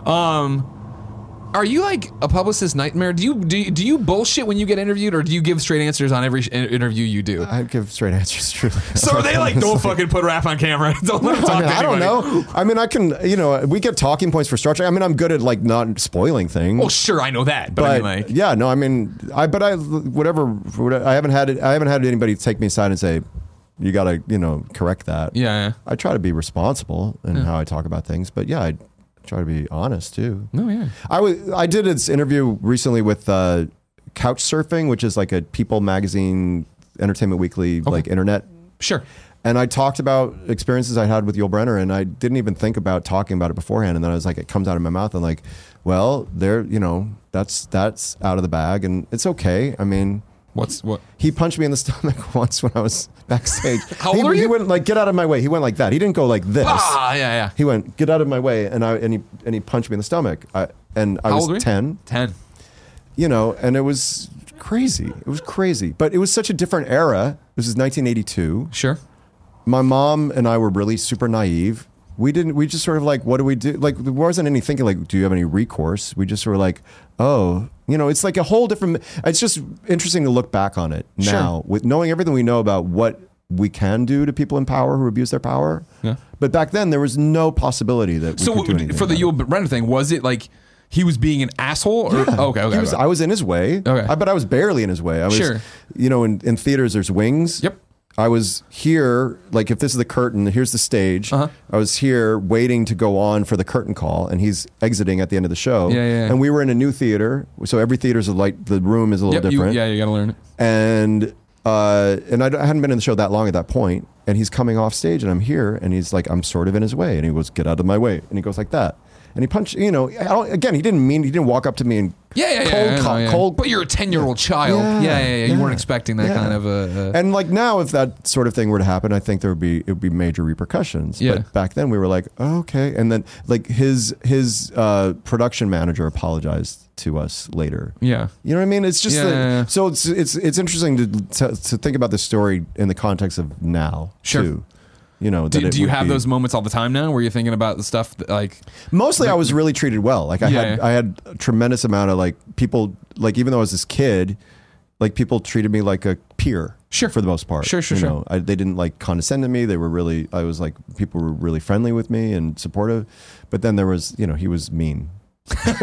Um, are you like a publicist's nightmare? Do you do you, do you bullshit when you get interviewed, or do you give straight answers on every sh- interview you do? I give straight answers, truly. So are they like, don't fucking put rap on camera. Don't let him talk I, mean, to I don't anybody." know. I mean, I can, you know, we get talking points for Star Trek. I mean, I'm good at like not spoiling things. Well, sure, I know that, but, I but mean, like, yeah, no, I mean, I but I whatever, whatever I haven't had it. I haven't had anybody take me aside and say, you got to, you know, correct that. yeah, yeah. I try to be responsible in how I talk about things, but yeah, I try to be honest too. No, yeah. I was I did this interview recently with uh, Couch Surfing, which is like a People magazine, Entertainment Weekly, like internet. Sure. And I talked about experiences I had with Yul Brynner, and I didn't even think about talking about it beforehand. And then I was like, it comes out of my mouth. I'm like, well, there, you know, that's that's out of the bag, and it's okay. I mean, What's what? he punched me in the stomach once when I was backstage. How he, old are he you? went like, get out of my way. He went like that. He didn't go like this. Ah, yeah, yeah. He went, get out of my way, and I and he and he punched me in the stomach. I, and I How was old were you? ten. Ten. You know, and it was crazy. It was crazy, but it was such a different era. This is nineteen eighty-two. Sure. My mom and I were really super naive. We didn't, we just sort of like, what do we do? Like, there wasn't any thinking like, do you have any recourse? We just were like, oh, you know, it's like a whole different, it's just interesting to look back on it Sure. now with knowing everything we know about what we can do to people in power who abuse their power. Yeah. But back then there was no possibility that we So could do anything for the about it. Yul Brynner thing, was it like he was being an asshole? Or, Yeah. Okay, okay. He was, okay. I was in his way. Okay. I, but I was barely in his way. I was, Sure. you know, in, in theaters, there's wings. Yep. I was here, like if this is the curtain, here's the stage. Uh-huh. I was here waiting to go on for the curtain call, and he's exiting at the end of the show. Yeah, yeah, yeah. And we were in a new theater, so every theater's a light. The room is a little Yep, you, different. yeah, you got to learn it. And uh, and I, I hadn't been in the show that long at that point, and he's coming off stage, and I'm here, and he's like, I'm sort of in his way, and he goes, get out of my way, and he goes like that, and he punched. You know, I don't, again, he didn't mean, he didn't walk up to me and Yeah, yeah, yeah. cold, I know, co- yeah. cold. But you're a ten-year-old child. Yeah, yeah, yeah. You yeah, weren't expecting that yeah. kind of a. a And like now, if that sort of thing were to happen, I think there would be it would be major repercussions. Yeah. But back then, we were like, oh, okay. And then like his his uh, production manager apologized to us later. yeah. You know what I mean? It's just Yeah, the- yeah, yeah. so it's it's it's interesting to, to to think about this story in the context of now Sure. too. You know, Do, that it do you would have be- those moments all the time now, where you're thinking about the stuff that, like? Mostly, I was really treated well. Like I Yeah, had yeah. I had a tremendous amount of like people. Like even though I was this kid, like people treated me like a peer. Sure. For the most part. Sure, sure, you sure. know, I, they didn't like condescend to me. They were really. I was like people were really friendly with me and supportive. But then there was, you know, he was mean. you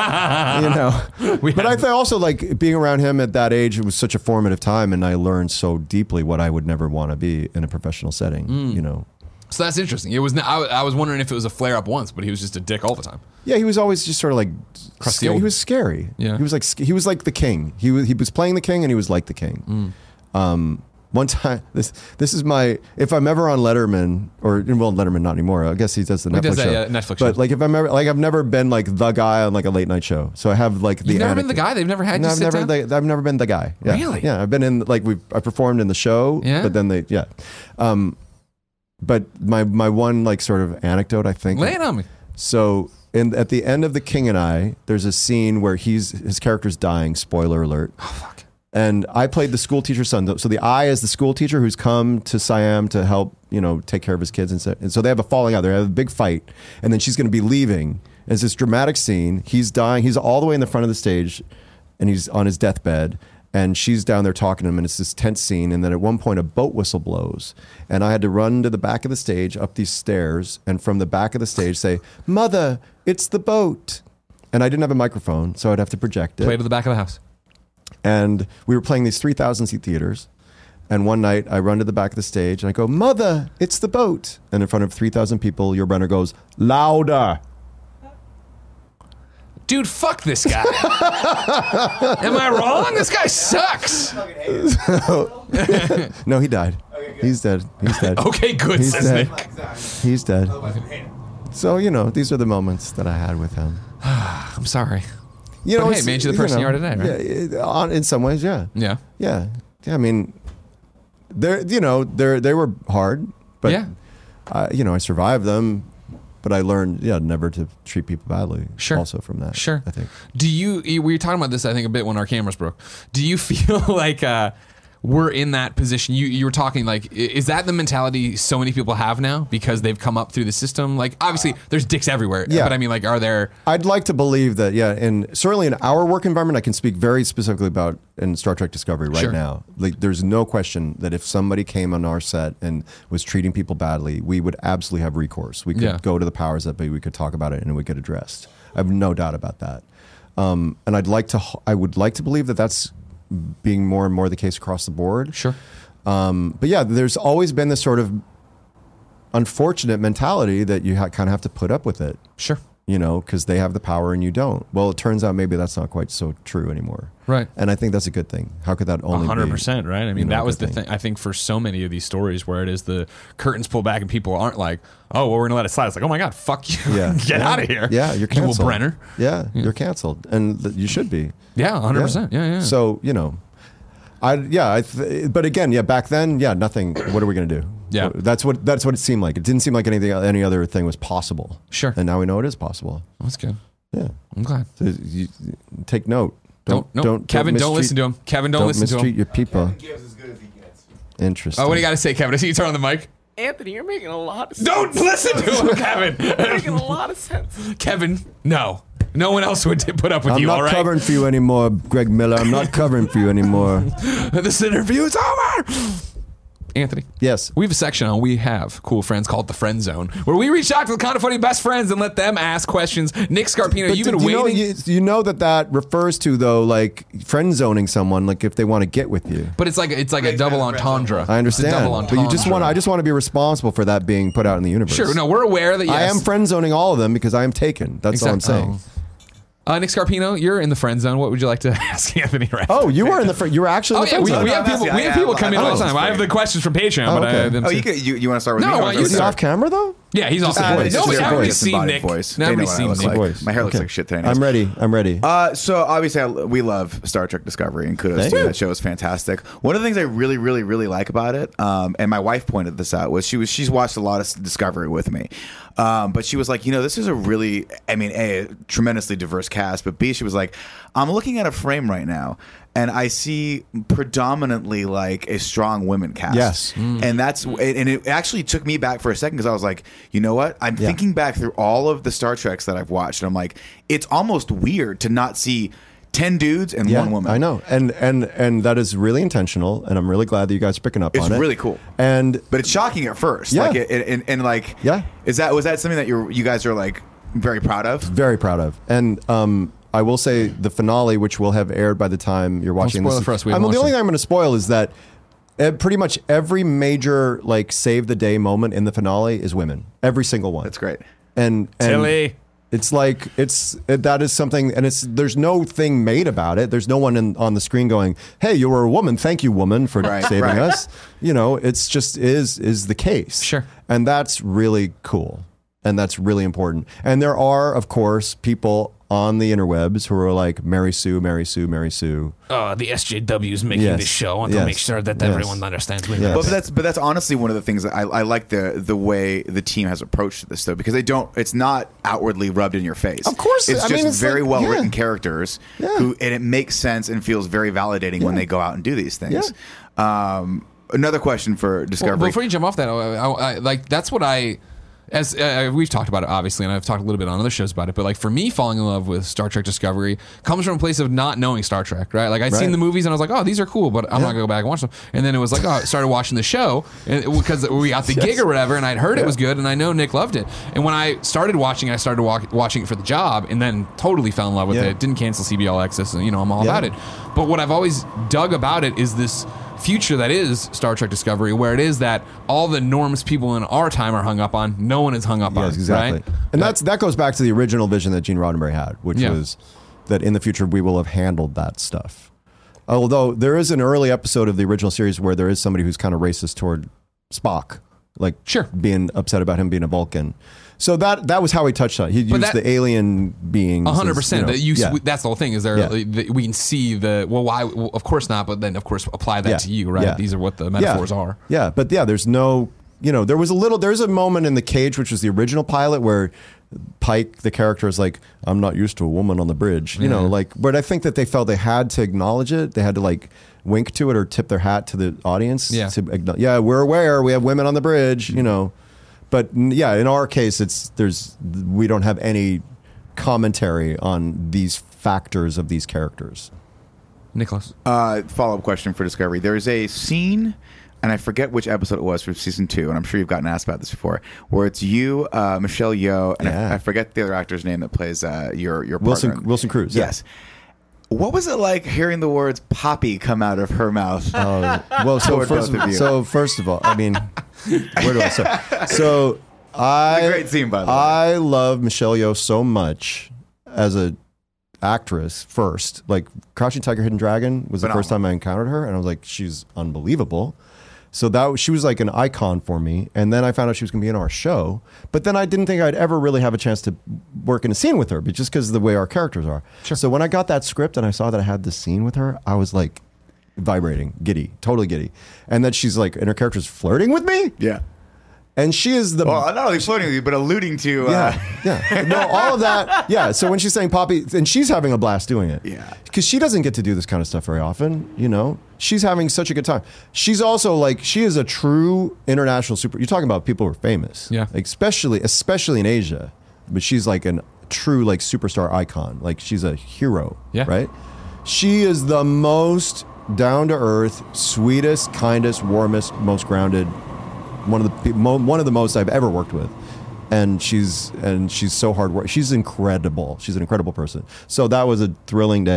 know, We but had- I think also like being around him at that age, it was such a formative time, and I learned so deeply what I would never want to be in a professional setting. Mm. You know, So that's interesting. It was. I, I was wondering if it was a flare up once, but he was just a dick all the time. yeah, he was always just sort of like Crusty sca- old- he was scary. Yeah. he was like he was like the king. He was he was playing the king, and he was like the king. Mm. Um, one time, this this is my if I'm ever on Letterman or well Letterman not anymore. I guess he does the He Netflix does that, show. yeah, Netflix but show. like if I'm ever like I've never been like the guy on like a late night show. So I have like the You've never been the anecdote. guy. They've never had No, you I've sit never down. the, I've never been the guy. Yeah. Really? Yeah, I've been in like we I performed in the show. Yeah? But then they yeah. Um, but my my one like sort of anecdote I think. Lay it on me. So in at the end of The King and I, there's a scene where he's his character's dying. Spoiler alert. Oh fuck. And I played the school teacher's son. So the I is the school teacher who's come to Siam to help, you know, take care of his kids. And so, and so they have a falling out. They have a big fight. And then she's going to be leaving. And it's this dramatic scene. He's dying. He's all the way in the front of the stage and he's on his deathbed. And she's down there talking to him. And it's this tense scene. And then at one point, a boat whistle blows. And I had to run to the back of the stage, up these stairs. And from the back of the stage say, "Mother, it's the boat." And I didn't have a microphone, so I'd have to project it. Play to the back of the house. And we were playing these three thousand seat theaters. And one night I run to the back of the stage and I go, "Mother, it's the boat." And in front of three thousand people, your runner goes, "Louder." Dude, fuck this guy. Am I wrong? This guy sucks. No, he died. He's dead. He's dead. Okay, good, He's says dead. Nick. He's dead. So, you know, these are the moments that I had with him. I'm sorry. You know, But hey, it's- made you the person you are today, right? Yeah, it- on- in some ways, yeah. Yeah. Yeah. Yeah, I mean, they're, you know, they're, they were hard, but, Yeah. I, you know, I survived them. But I learned, yeah, never to treat people badly. Sure. Also from that. Sure. I think. Do you, we were talking about this, I think, a bit when our cameras broke. Do you feel like uh, we're in that position? You you were talking like, i- is that the mentality so many people have now because they've come up through the system? Like, obviously, there's dicks everywhere. Yeah. But I mean, like, are there. I'd like to believe that, yeah, and certainly in our work environment, I can speak very specifically about in Star Trek Discovery right Sure. now. Like, there's no question that if somebody came on our set and was treating people badly, we would absolutely have recourse. We could Yeah. go to the powers that be, we could talk about it, and we could address. I have no doubt about that. Um, and I'd like to, I would like to believe that that's being more and more the case across the board. Sure. Um, but yeah, there's always been this sort of unfortunate mentality that you ha- kind of have to put up with it. Sure. You know, because they have the power and you don't. Well, it turns out maybe that's not quite so true anymore. Right. And I think that's a good thing. How could that only A hundred be? percent, right? I mean, you know, that a was good the thing. I think for so many of these stories where it is the curtains pull back and people aren't like, oh, well, we're gonna let it slide. It's like, oh my god, fuck you, Yeah. get Yeah. out of here. Yeah, you're Jewel canceled. Brenner. Yeah, you're canceled, and th- you should be. Yeah, a hundred percent. Yeah, yeah. So you know, I yeah, I th- but again, yeah, back then, yeah, nothing. What are we gonna do? Yeah. that's what that's what it seemed like. It didn't seem like anything, any other thing was possible. Sure. And now we know it is possible. That's good. Yeah. I'm glad. So you, take note. Don't, no, Kevin, don't, mistreat- listen to him. Kevin, don't, Don't listen to mistreat him. your people. gives as good as he gets. Interesting. Oh, what do you got to say, Kevin? I see you turn on the mic. Anthony, you're making a lot of sense. Don't listen to him, You're Kevin. making a lot of sense. Kevin, no. No one else would put up with I'm you, not all right? covering for you anymore, Greg Miller. I'm not covering for you anymore. This interview is over. Anthony, Yes. we have a section on We Have Cool Friends called The Friend Zone, where we reach out to the kind of funny best friends and let them ask questions. Nick Scarpino, But you've do been you know, waiting. you, you know that that refers to, though, like friend zoning someone, like if they want to get with you. But it's like it's like a Raised double by the friend entendre. I understand. It's a double But entendre. you just want I just want to be responsible for that being put out in the universe. Sure, no, we're aware that yes. I am friend zoning all of them because I am taken. That's all I'm Exact- saying. oh. Uh, Nick Scarpino, you're in the friend zone. What would you like to ask Anthony right Oh, you were in the fr- you were actually Oh in the yeah, friend we, zone. we have No, people. that's- We have I- people I- come in I all the was time. I have the questions from Patreon, Oh, but I okay. them Oh, too. you, could, you you want to start with No, me? I or want start you with Is he to you? off camera though? Yeah, he's also Uh, voice. it's Nobody, just everybody's voice. seen Nick. Voice. They know Nobody's what I seen look Nick. like. Voice. My hair looks Okay. like shit today. I'm ready. I'm ready. Uh, so obviously, I, we love Star Trek Discovery, and kudos Thank to you. that show. Is fantastic. One of the things I really, really, really like about it, um, and my wife pointed this out, was she was she's watched a lot of Discovery with me, um, but she was like, you know, this is a really, I mean, a, a tremendously diverse cast, but B, she was like, I'm looking at a frame right now, and I see predominantly like a strong women cast. Yes. and that's and it actually took me back for a second because I was like, you know what? I'm Yeah. thinking back through all of the Star Treks that I've watched, and I'm like, it's almost weird to not see ten dudes and Yeah, one woman. I know, and and and that is really intentional, and I'm really glad that you guys are picking up It's on it. really cool. And But it's shocking at first. Yeah. Like it, it- and, and like Yeah. is that was that something that you you guys are like very proud of? very proud of. And um, I will say the finale, which will have aired by the time you're watching spoil this. it for us. We I haven't mean, the watched only it. thing I'm going to spoil is that uh, pretty much every major like save the day moment in the finale is women. Every single one. That's great. And, and Tilly. it's like it's it, that is something, and it's there's no thing made about it. There's no one in, on the screen going, "Hey, you were a woman. Thank you, woman, for Right, saving right. us." You know, it's just is is the case. Sure. And that's really cool. And that's really important. And there are, of course, people on the interwebs who are like, Mary Sue, Mary Sue, Mary Sue. Uh, the S J W is making Yes. this show. I want Yes. to make sure that Yes. everyone understands women. Yes. But, but that's but that's honestly one of the things that I, I like the the way the team has approached this though, because they don't it's not outwardly rubbed in your face. Of course, it's I just mean, it's very like- well written yeah. characters Yeah. who and it makes sense and feels very validating when Yeah. they go out and do these things. Um, another question for Well, Discovery. before you jump off that, I, I, I, like that's what I, as uh, we've talked about it obviously, and I've talked a little bit on other shows about it. But like for me, falling in love with Star Trek Discovery comes from a place of not knowing Star Trek, right? Like I'd seen Right. the movies and I was like, oh, these are cool, but I'm Yeah. not gonna go back and watch them. And then it was like, oh, I started watching the show and it- because we got the gig or whatever, and I'd heard it was good, and I know Nick loved it. And when I started watching, I started walk, watching it for the job, and then totally fell in love with Yeah. it. Didn't cancel C B L Access, and you know I'm all Yeah. about it. But what I've always dug about it is this future that is Star Trek Discovery, where it is that all the norms people in our time are hung up on, no one is hung up on. Yes, exactly. Right? And that's that goes back to the original vision that Gene Roddenberry had, which Yeah. was that in the future we will have handled that stuff. Although there is an early episode of the original series where there is somebody who's kind of racist toward Spock, like Sure. being upset about him being a Vulcan. So that that was how he touched on it. He used that- the alien beings. A hundred as, percent. know, That you, yeah. that's the whole thing. Is there? Yeah. that we can see the well. Why? Well, of course not. But then, of course, apply that Yeah. to you, right? Yeah. These are what the metaphors yeah. are. Yeah, but yeah, there's no, you know, there was a little, there's a moment in The Cage, which was the original pilot, where Pike, the character, is like, I'm not used to a woman on the bridge, you know, Yeah. like, but I think that they felt they had to acknowledge it. They had to like wink to it or tip their hat to the audience. Yeah. To acknow- yeah, we're aware we have women on the bridge, you know, but n- yeah, in our case, it's, there's, we don't have any commentary on these factors of these characters. Nicholas. Uh, follow up question for Discovery. There's a scene, and I forget which episode it was for season two, and I'm sure you've gotten asked about this before, where it's you, uh, Michelle Yeoh, and Yeah. I, I forget the other actor's name that plays uh, your your Wilson, partner. Wilson Cruz. yeah. Yes. What was it like hearing the words "poppy" come out of her mouth? Uh, well, so Toward first, both of you. so first of all, I mean, where do I start? So I, It's a great scene, by the way. I love Michelle Yeoh so much as a actress. First, like Crouching Tiger, Hidden Dragon was the Phenomenal. first time I encountered her, and I was like, she's unbelievable. So that she was like an icon for me, and then I found out she was going to be in our show. But then I didn't think I'd ever really have a chance to work in a scene with her, but just because of the way our characters are. Sure. So when I got that script and I saw that I had this scene with her, I was like vibrating, giddy, totally giddy, and that she's like, and her character's flirting with me, Yeah. and she is the Well, not only floating with you, but alluding to. Uh, yeah, yeah. No, all of that. Yeah. So when she's saying Poppy, and she's having a blast doing it. Yeah. Because she doesn't get to do this kind of stuff very often, you know? She's having such a good time. She's also like, she is a true international super. You're talking about people who are famous. Yeah. Like, especially, especially in Asia. But she's like a true, like, superstar icon. Like, she's a hero. Yeah. Right? She is the most down to earth, sweetest, kindest, warmest, most grounded. One of the pe- mo- one of the most I've ever worked with, and she's and she's so hard work. She's incredible. She's an incredible person. So that was a thrilling day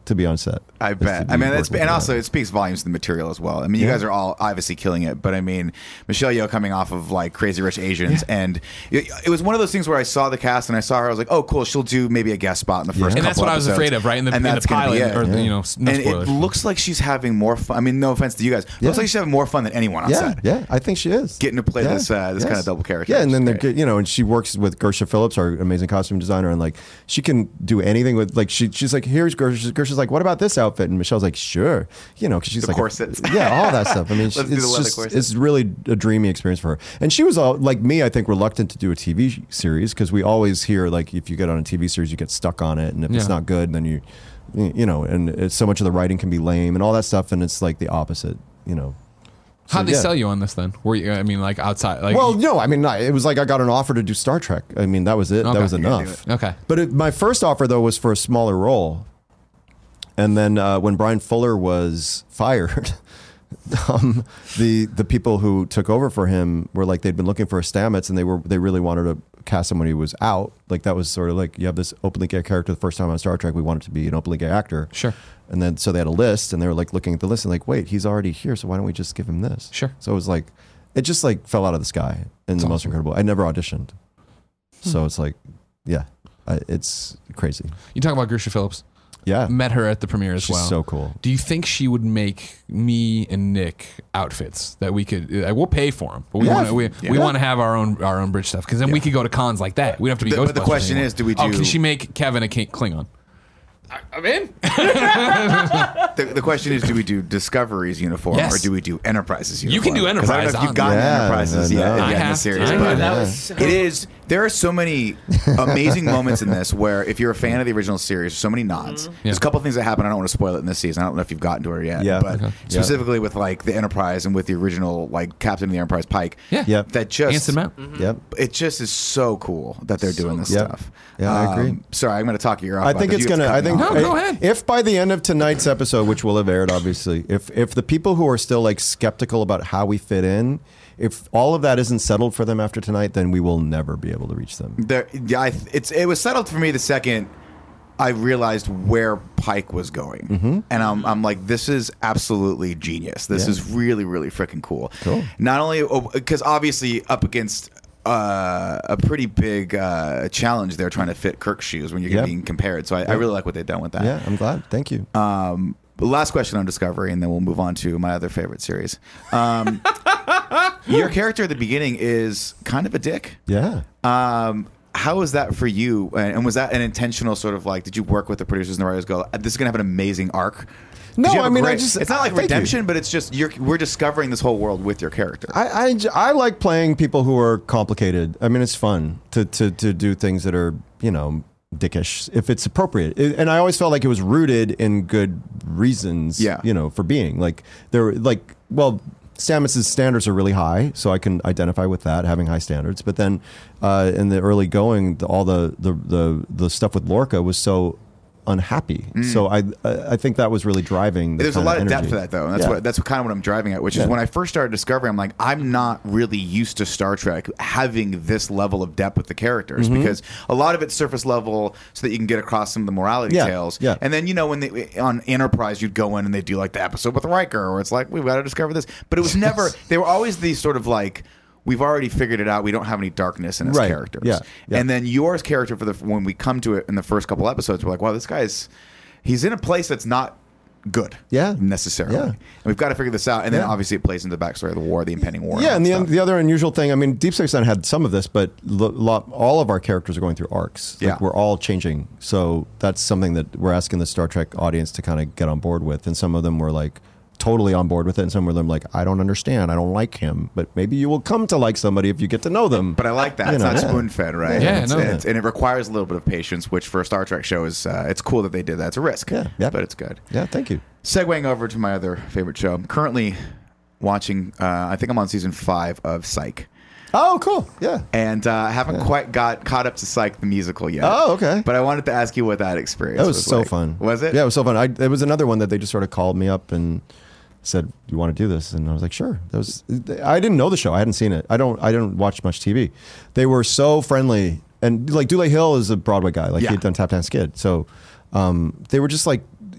to be on set. I is bet. to be I mean, that's, working and with also her. it speaks volumes to the material as well. I mean, you Yeah. guys are all obviously killing it, but I mean, Michelle Yeoh coming off of like Crazy Rich Asians, and it, it was one of those things where I saw the cast and I saw her, I was like, oh, cool, she'll do maybe a guest spot in the first. And couple that's what I was episodes. afraid of, right? In the, and in the that's gonna be pilot, it. or the, you know, no and spoilers. it looks like she's having more fun. I mean, no offense to you guys, it Yeah. looks like she's having more fun than anyone on Yeah, set. yeah, I think she is Getting to play Yeah, this uh, this yes. kind of double character. Yeah, and which then is they're great. good, you know, and she works with Gersha Phillips, our amazing costume designer, and like she can do anything with like she she's like, here's Gersha. Gersha's like, what about this outfit? And Michelle's like, sure, you know, because she's The like, corsets. yeah, all that stuff. I mean, she, Let's do the it's leather just corsets. it's really a dreamy experience for her. And she was all like me, I think, reluctant to do a T V series because we always hear like if you get on a T V series, you get stuck on it, and if it's Yeah. not good, then you, you know, and it's, so much of the writing can be lame and all that stuff, and it's like the opposite, you know. How'd they yeah. sell you on this then? Were you? I mean, like outside, like Well, no, I mean, not- it was like I got an offer to do Star Trek. I mean, that was it. Okay. That was You gotta do enough. okay. But it, my first offer though was for a smaller role, and then uh, when Brian Fuller was fired, um, the the people who took over for him were like they'd been looking for a Stamets, and they were they really wanted to cast somebody who was out. Like that was sort of like you have this openly gay character the first time on Star Trek. We want it to be an openly gay actor. Sure. And then so they had a list, and they were like looking at the list and like, wait, he's already here, so why don't we just give him this? Sure. So it was like, it just like fell out of the sky in the most awesome. incredible. I never auditioned, so it's like, yeah, I, it's crazy. You talk about Gersha Phillips. Yeah, Met her at the premiere as she's well. so cool. Do you think she would make me and Nick outfits that we could? Uh, we'll pay for them, but we Yeah. want to. We, we Yeah. want to have our own our own bridge stuff because then we could go to cons like that. We don't have to be. The- but the Ghostbusters question anymore. is, do we Oh, do- can she make Kevin a K- Klingon? I'm in. The, the question is, do we do Discovery's uniform Yes. or do we do Enterprise's You uniform? can do 'Cause I don't know Enterprise if you've on- gotten Yeah, Enterprises I yet, know. yet I in the have. series, I but have. That was so- it is. There are so many amazing moments in this where, if you're a fan of the original series, so many nods. There's a couple of things that happen. I don't want to spoil it in this season. I don't know if you've gotten to it yet. Yeah. but Okay. specifically with like the Enterprise and with the original like Captain of the Enterprise Pike. Yeah. Yep. That just Anson Mount. Yep. it just is so cool that they're doing this Yep. stuff. Yeah, I agree. Um, sorry, I'm going to talk your ear off. I about think this. it's You have gonna. to I cut me think off. No, go ahead. if by the end of tonight's episode, which will have aired, obviously, if if the people who are still like skeptical about how we fit in, if all of that isn't settled for them after tonight, then we will never be able to reach them. There, yeah, I, it's it was settled for me the second I realized where Pike was going, Mm-hmm. and I'm I'm like, this is absolutely genius. This Yeah. is really really freaking cool. Cool. Not only because obviously up against. Uh, a pretty big uh, challenge there trying to fit Kirk's shoes when you're Yep. being compared. So I, I really like what they've done with that. Yeah, I'm glad. Thank you. Um, last question on Discovery, and then we'll move on to my other favorite series. Um, your character at the beginning is kind of a dick. yeah. Um, how was that for you? And and was that an intentional sort of like? Did you work with the producers and the writers? Go, this is gonna have an amazing arc. 'Cause No, you have I a mean, I great- just- It's not like thank you. redemption, but it's just you're we're discovering this whole world with your character. I, I, j- I like playing people who are complicated. I mean, it's fun to, to, to do things that are, you know, dickish if it's appropriate. It- and I always felt like it was rooted in good reasons, Yeah. you know, for being. Like, there were, like, well, Stamets' standards are really high, so I can identify with that, having high standards. But then uh, in the early going, the, all the, the, the, the stuff with Lorca was so unhappy. So I I I think that was really driving the There's a kind lot of energy. depth to that, though, and that's Yeah. what that's kind of what I'm driving at. Which Yeah. is when I first started Discovery, I'm like, I'm not really used to Star Trek having this level of depth with the characters because a lot of it's surface level, so that you can get across some of the morality Yeah. tales. Yeah. And then you know when they on Enterprise, you'd go in and they do like the episode with Riker, where it's like we've got to discover this, but it was never. They were always these sort of like. We've already figured it out. We don't have any darkness in his Right. characters. Yeah. Yeah. And then yours character for the when we come to it in the first couple episodes, we're like, wow, this guy's he's in a place that's not good. Yeah. Necessarily. Yeah. And we've got to figure this out. And then Yeah. obviously it plays into the backstory of the war, the impending war. Yeah, and all the that the other unusual thing, I mean, Deep Space Nine had some of this, but lo, lot, all of our characters are going through arcs. Like, Yeah. we're all changing. So that's something that we're asking the Star Trek audience to kind of get on board with. And some of them were like totally on board with it, and some of them like, I don't understand, I don't like him. But maybe you will come to like somebody if you get to know them. But I like that. You It's know, not yeah. spoon fed, right? Yeah, And it's, no. it's- and it requires a little bit of patience, which for a Star Trek show is uh, it's cool that they did that. It's a risk. Yeah, yeah. But it's good. Yeah, thank you. Segueing over to my other favorite show. I'm currently watching uh, I think I'm on season five of Psych. Oh, cool. Yeah. And uh, I haven't quite got caught up to Psych the musical yet. Oh, okay. But I wanted to ask you what that experience That was, was so like. fun. Was it? Yeah, it was so fun. I, it was another one that they just sort of called me up and said, "Do you want to do this?" And I was like, "Sure." That was. I didn't know the show. I hadn't seen it. I don't. I didn't watch much T V. They were so friendly, and like Dule Hill is a Broadway guy. Like Yeah. he had done Tap Dance Kid, so um, they were just like.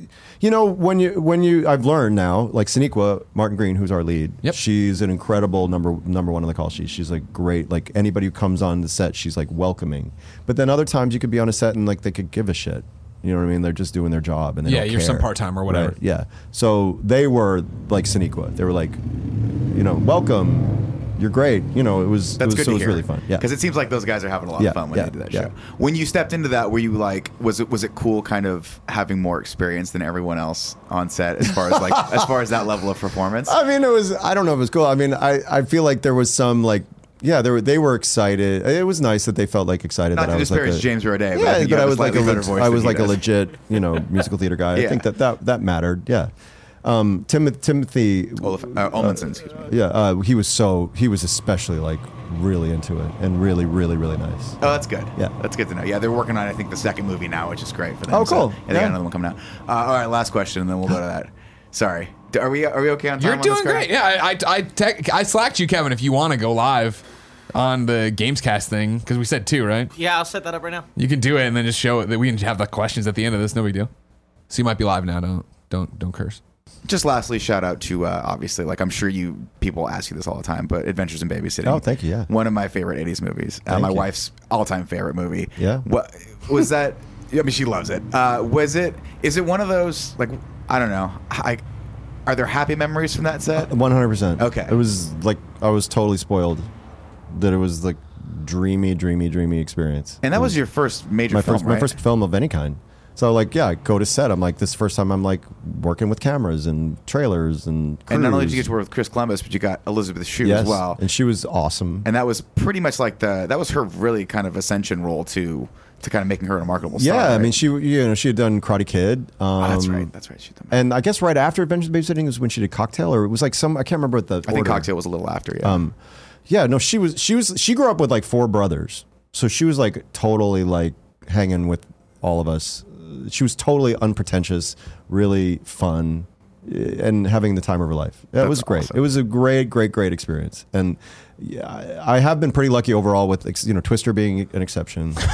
You know, when you when you I've learned now, like Sonequa Martin Green, who's our lead. Yep. She's an incredible number number one on the call sheet. She's like great. Like anybody who comes on the set, she's like welcoming. But then other times you could be on a set and like they could give a shit. You know what I mean? They're just doing their job and they Yeah, don't you're care. some part-time or whatever. Right, yeah. So they were like Sonequa. They were like, you know, welcome. You're great. You know, it was That's it was, good so to it was hear. really fun. Yeah. Because it seems like those guys are having a lot Yeah, of fun when yeah, they do that yeah. show. When you stepped into that, were you like, was it was it cool, kind of having more experience than everyone else on set as far as like as far as that level of performance? I mean, it was. I don't know if it was cool. I mean, I, I feel like there was some like, yeah, they were they were excited. It was nice that they felt like excited Not that to I was like disparage a, James Roday, but yeah, I think you but I have a was like a slightly better leg- voice I than was he like a does. legit, you know, musical theater guy. Yeah. I think that that that mattered. Yeah. Um, Tim, Timothy Olaf, uh, Olmanson, excuse me. Yeah, uh, he was so he was especially like really into it and really, really, really nice. Oh, that's good. Yeah. That's good to know. Yeah, they're working on, I think, the second movie now, which is great for them. Oh, So, cool. yeah, they got Yeah. another one coming out. Uh, all right, last question, and then we'll go to that. Sorry. D- Are we are we okay on time? You're on this, doing Greg? great. Yeah, I I I, tech, I slacked you, Kevin, if you want to go live on the Gamescast thing because we said two, right? Yeah, I'll set that up right now. You can do it and then just show it that we can have the questions at the end of this. No big deal. So you might be live now. Don't don't don't curse. Just lastly, shout out to uh, obviously, like I'm sure you people ask you this all the time, but Adventures in Babysitting. Oh, thank you, yeah. One of my favorite eighties movies. Uh, Thank my you. wife's all-time favorite movie. Yeah. What was that? I mean, she loves it. Uh, was it? Is it one of those like I don't know? I, are there happy memories from that set? One hundred percent. Okay. It was like I was totally spoiled. That it was like dreamy, dreamy, dreamy experience. And that was your first major my film, first right? my first film of any kind. So like yeah, I go to set. I'm like this is the first time I'm like working with cameras and trailers and crews. And not only did you get to work with Chris Columbus, but you got Elizabeth Shue yes, as well. and she was awesome. And that was pretty much like the that was her really kind of ascension role to to kind of making her a marketable yeah, star. I right? mean she you know she had done Karate Kid. Um, Oh, that's right. That's right. She did that. And I guess right after Adventures in Babysitting was when she did Cocktail, or it was like some I can't remember what the. I think order. Cocktail was a little after. Yeah. Um, yeah, no, she was she was she grew up with like four brothers, so she was like totally like hanging with all of us. She was totally unpretentious, really fun, eh, and having the time of her life. That That's was great. awesome. It was a great, great, great experience. And yeah, I I have been pretty lucky overall with ex- you know Twister being an exception. But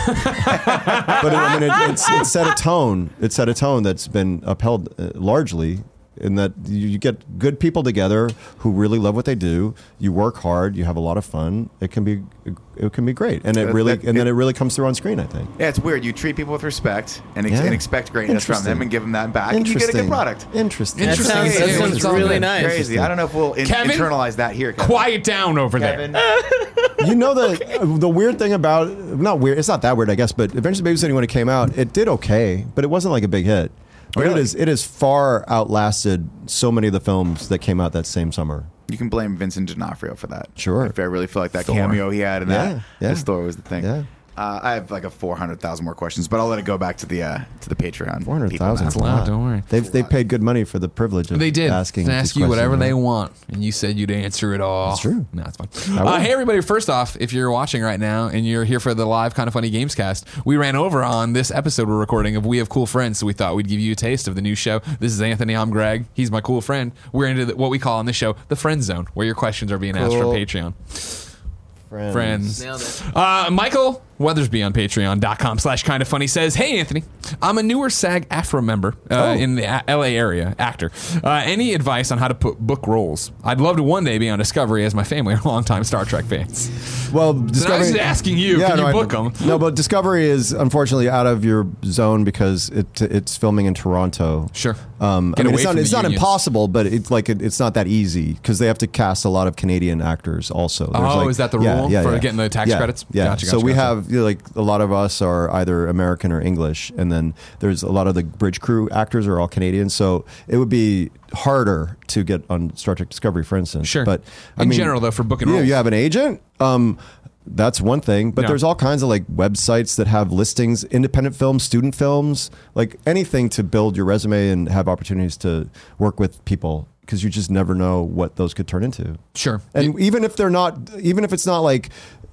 it, I mean, it, it's, it set a tone. It set a tone that's been upheld uh, largely. In that you, you get good people together who really love what they do. You work hard. You have a lot of fun. It can be it can be great, and it Uh, really that- and then it- it really comes through on screen. I think. yeah, it's weird. You treat people with respect and, ex- Yeah. and expect greatness from them Interesting. and give them that back, and you get a good product. Interesting. That Interesting. sounds, Yeah, that yeah, sounds it's all really good. nice. Crazy. I don't know if we'll in- Kevin? internalize that here. Kevin. Quiet down over Kevin. there. You know the the weird thing about not weird. It's not that weird, I guess. But Adventures in Babysitting when it came out, it did okay, but it wasn't like a big hit. But Really? it is it has far outlasted so many of the films that came out that same summer. You can blame Vincent D'Onofrio for that. Sure. If I really feel like that Thor. cameo he had in Yeah, that, yeah. his Thor was the thing. Yeah. Uh, I have like a four hundred thousand more questions, but I'll let it go back to the uh, to the Patreon. Four hundred people thousand. now. That's loud, don't worry. They've they paid good money for the privilege of They did asking to these ask you whatever questions, they right? want, and you said you'd answer it all. That's true. No, it's fine. I will. Uh, hey, everybody! First off, if you're watching right now and you're here for the live Kind of Funny Gamescast, we ran over on this episode we're recording of We Have Cool Friends, so we thought we'd give you a taste of the new show. This is Anthony. I'm Greg. He's my cool friend. We're into the, what we call on this show the Friend Zone, where your questions are being asked from Cool. Patreon. Friends. Friends. Nailed it. Uh, Michael Weathersby on patreon.com slash kind of funny says, hey, Anthony, I'm a newer SAG AFTRA member uh, Oh. in the A- L A area, actor. Uh, any advice on how to put book roles? I'd love to one day be on Discovery as my family are longtime Star Trek fans. Well, So I Discovery. was just asking you, can no, you I- book them? No, but Discovery is unfortunately out of your zone because it it's filming in Toronto. Sure. Um, Get I mean, away it's not from the it's not unions. impossible, but it's like it, it's not that easy because they have to cast a lot of Canadian actors also. There's Oh, like- is that the yeah, rule yeah, for yeah. getting the tax Yeah, credits? Yeah. Gotcha, so gotcha, we gotcha. have you know, like a lot of us are either American or English, and then there's a lot of the bridge crew actors are all Canadian. So it would be harder to get on Star Trek Discovery, for instance. Sure. But I In mean, general, though, for booking you, roles. you have an agent. Um, that's one thing, but Yeah. there's all kinds of like websites that have listings, independent films, student films, like anything to build your resume and have opportunities to work with people because you just never know what those could turn into. Sure. And even if they're not, even if it's not like,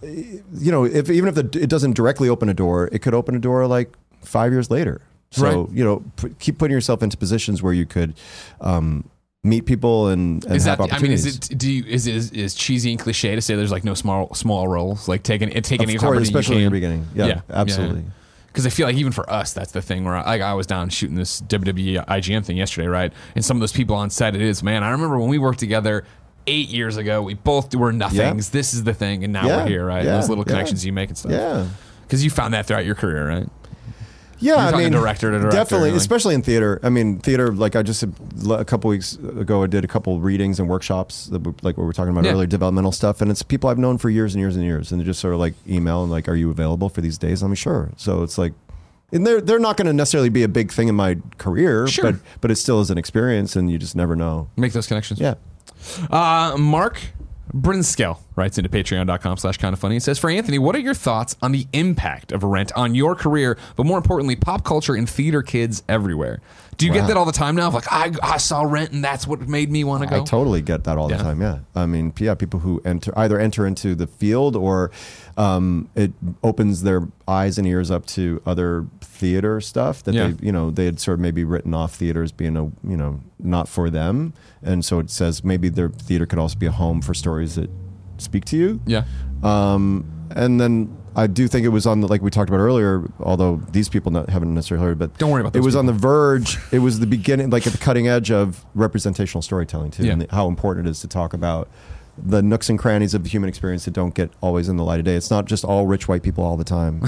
you know, if even if the, it doesn't directly open a door, it could open a door like five years later. So, Right. you know, p- keep putting yourself into positions where you could um, meet people and, and Is have that? I mean, opportunities. is it? Do you? Is is is cheesy and cliche to say there's like no small small roles, like taking it taking Of any course, opportunity you especially in can? your beginning. Yeah, Yeah, absolutely. because I feel like even for us, that's the thing where I, like I was down shooting this W W E I G N thing yesterday, right? And some of those people on set, it is, man, I remember when we worked together eight years ago, we both were nothings. Yeah. This is the thing, and now Yeah. we're here, right? Yeah. Those little Yeah. connections you make and stuff. Yeah. Because you found that throughout your career, right? Yeah, You're I talking mean, director to director, definitely, like- especially in theater. I mean, theater. Like I just a couple weeks ago, I did a couple readings and workshops, that were, like what we were talking about Yeah. earlier, developmental stuff, and it's people I've known for years and years and years, and they just sort of like email and like, "Are you available for these days?" I'm like, sure. So it's like, and they're they're not going to necessarily be a big thing in my career, Sure. but but it still is an experience, and you just never know. Make those connections. Yeah. Uh, Mark Brinskell writes into patreon.com slash kind of funny. He says, for Anthony, what are your thoughts on the impact of Rent on your career, but more importantly, pop culture and theater kids everywhere? Do you Wow. get that all the time now? Of like, I, I saw Rent and that's what made me want to go? I totally get that all Yeah. the time. Yeah, I mean, yeah, people who enter either enter into the field or um, it opens their eyes and ears up to other theater stuff that Yeah. they, you know, they had sort of maybe written off theater as being a, you know, not for them, and so it says maybe their theater could also be a home for stories that speak to you. Yeah. Um, and then I do think it was on the, like we talked about earlier, although these people not, haven't necessarily heard, but Don't worry about it those was on the verge. It was the beginning, like at the cutting edge of representational storytelling too, Yeah. and how important it is to talk about the nooks and crannies of the human experience that don't get always in the light of day. It's not just all rich white people all the time,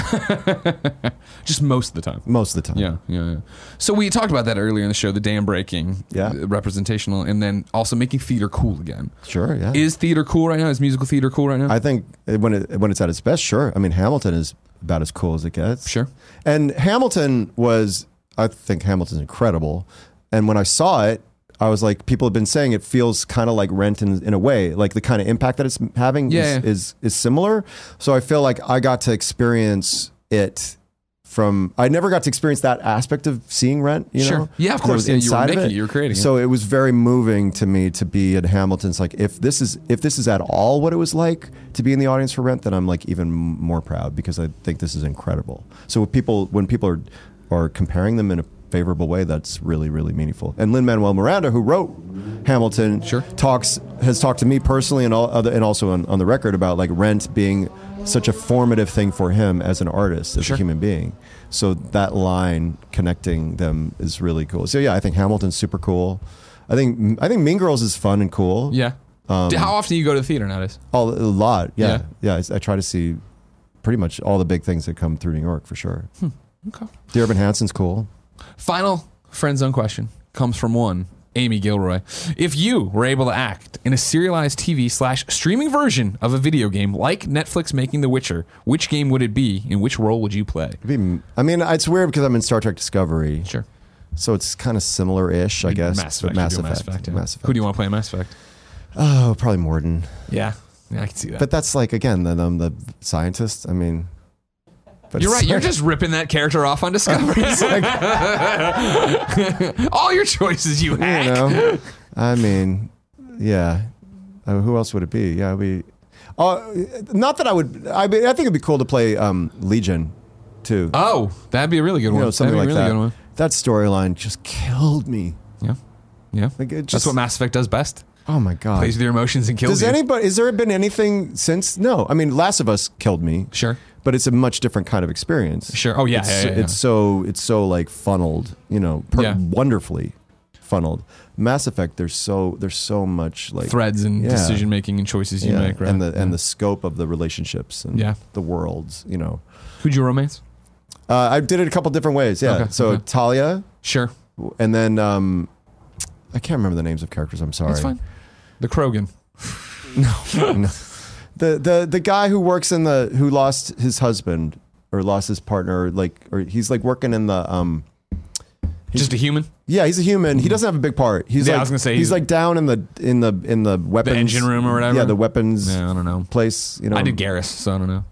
Just most of the time. most of the time. Yeah, yeah, yeah. So we talked about that earlier in the show, the dam breaking, Yeah. uh, representational, and then also making theater cool again. Sure, yeah. Is theater cool right now? Is musical theater cool right now? I think when it when it's at its best, sure. I mean, Hamilton is about as cool as it gets. Sure. And Hamilton was, I think Hamilton's incredible. And when I saw it, I was like, people have been saying it feels kind of like Rent in, in a way, like the kind of impact that it's having Yeah, is, yeah. is is similar. So I feel like I got to experience it from, I never got to experience that aspect of seeing Rent, you Sure. know? Yeah, of 'Cause I course. was Yeah, you were inside of making it, you were creating it. So it was very moving to me to be at Hamilton's. Like, if this is if this is at all what it was like to be in the audience for Rent, then I'm like even more proud because I think this is incredible. So when people when people are are comparing them in a favorable way, that's really really meaningful. And Lin-Manuel Miranda, who wrote Hamilton, Sure. talks has talked to me personally and all other and also on, on the record about like Rent being such a formative thing for him as an artist, as Sure. a human being. So that line connecting them is really cool. So yeah, I think Hamilton's super cool. I think I think Mean Girls is fun and cool. yeah. Um, How often do you go to the theater nowadays? All, a lot. Yeah, Yeah. yeah. I, I try to see pretty much all the big things that come through New York for sure. Okay. Dear Evan Hansen's cool. Final friend zone question comes from one Amy Gilroy. If you were able to act in a serialized T V slash streaming version of a video game like Netflix making The Witcher, which game would it be and which role would you play? It'd be- I mean, it's weird because I'm in Star Trek Discovery, Sure. so it's kind of similar-ish, I guess. Mass but Effect. Mass You'd do Effect. Mass Effect, yeah. Mass Effect. Who do you want to play in Mass Effect? Oh, probably Morden. Yeah. Yeah, I can see that. But that's like again, then I'm the scientist. I mean, but You're it's right. You're like- just ripping that character off on Discovery. it's like, All your choices, you you hack. know, I mean, yeah. Uh, who else would it be? Yeah, we. Uh, not that I would. I mean, I think it'd be cool to play um, Legion, too. Oh, that'd be a really good you one. know, something that'd be like a really that. good one. That storyline just killed me. Yeah. Yeah. Like, it That's just- what Mass Effect does best. Oh my god! Plays with your emotions and kills Does you. anybody? Is there been anything since? No. I mean, Last of Us killed me. Sure. But it's a much different kind of experience. Sure. Oh, yeah, It's, yeah, yeah, yeah. it's so it's so like funneled. You know, per- Yeah. wonderfully funneled. Mass Effect. There's so there's so much like Threads and Yeah. decision making and choices you yeah, make, right? and the and Yeah. the scope of the relationships and Yeah. the worlds. You know, Who'd you romance? uh, I did it a couple different ways. Yeah. Okay, So okay. Talia, Sure. and then um, I can't remember the names of characters. I'm sorry. That's fine. The Krogan. No. The the the guy who works in the who lost his husband or lost his partner, or like or he's like working in the um Just a human? yeah, he's a human. He doesn't have a big part. He's Yeah, I like was gonna say he's, he's- like down in the in the in the weapons engine room or whatever? Yeah, the weapons Yeah, I don't know. place. You know, I did Garrus, so I don't know.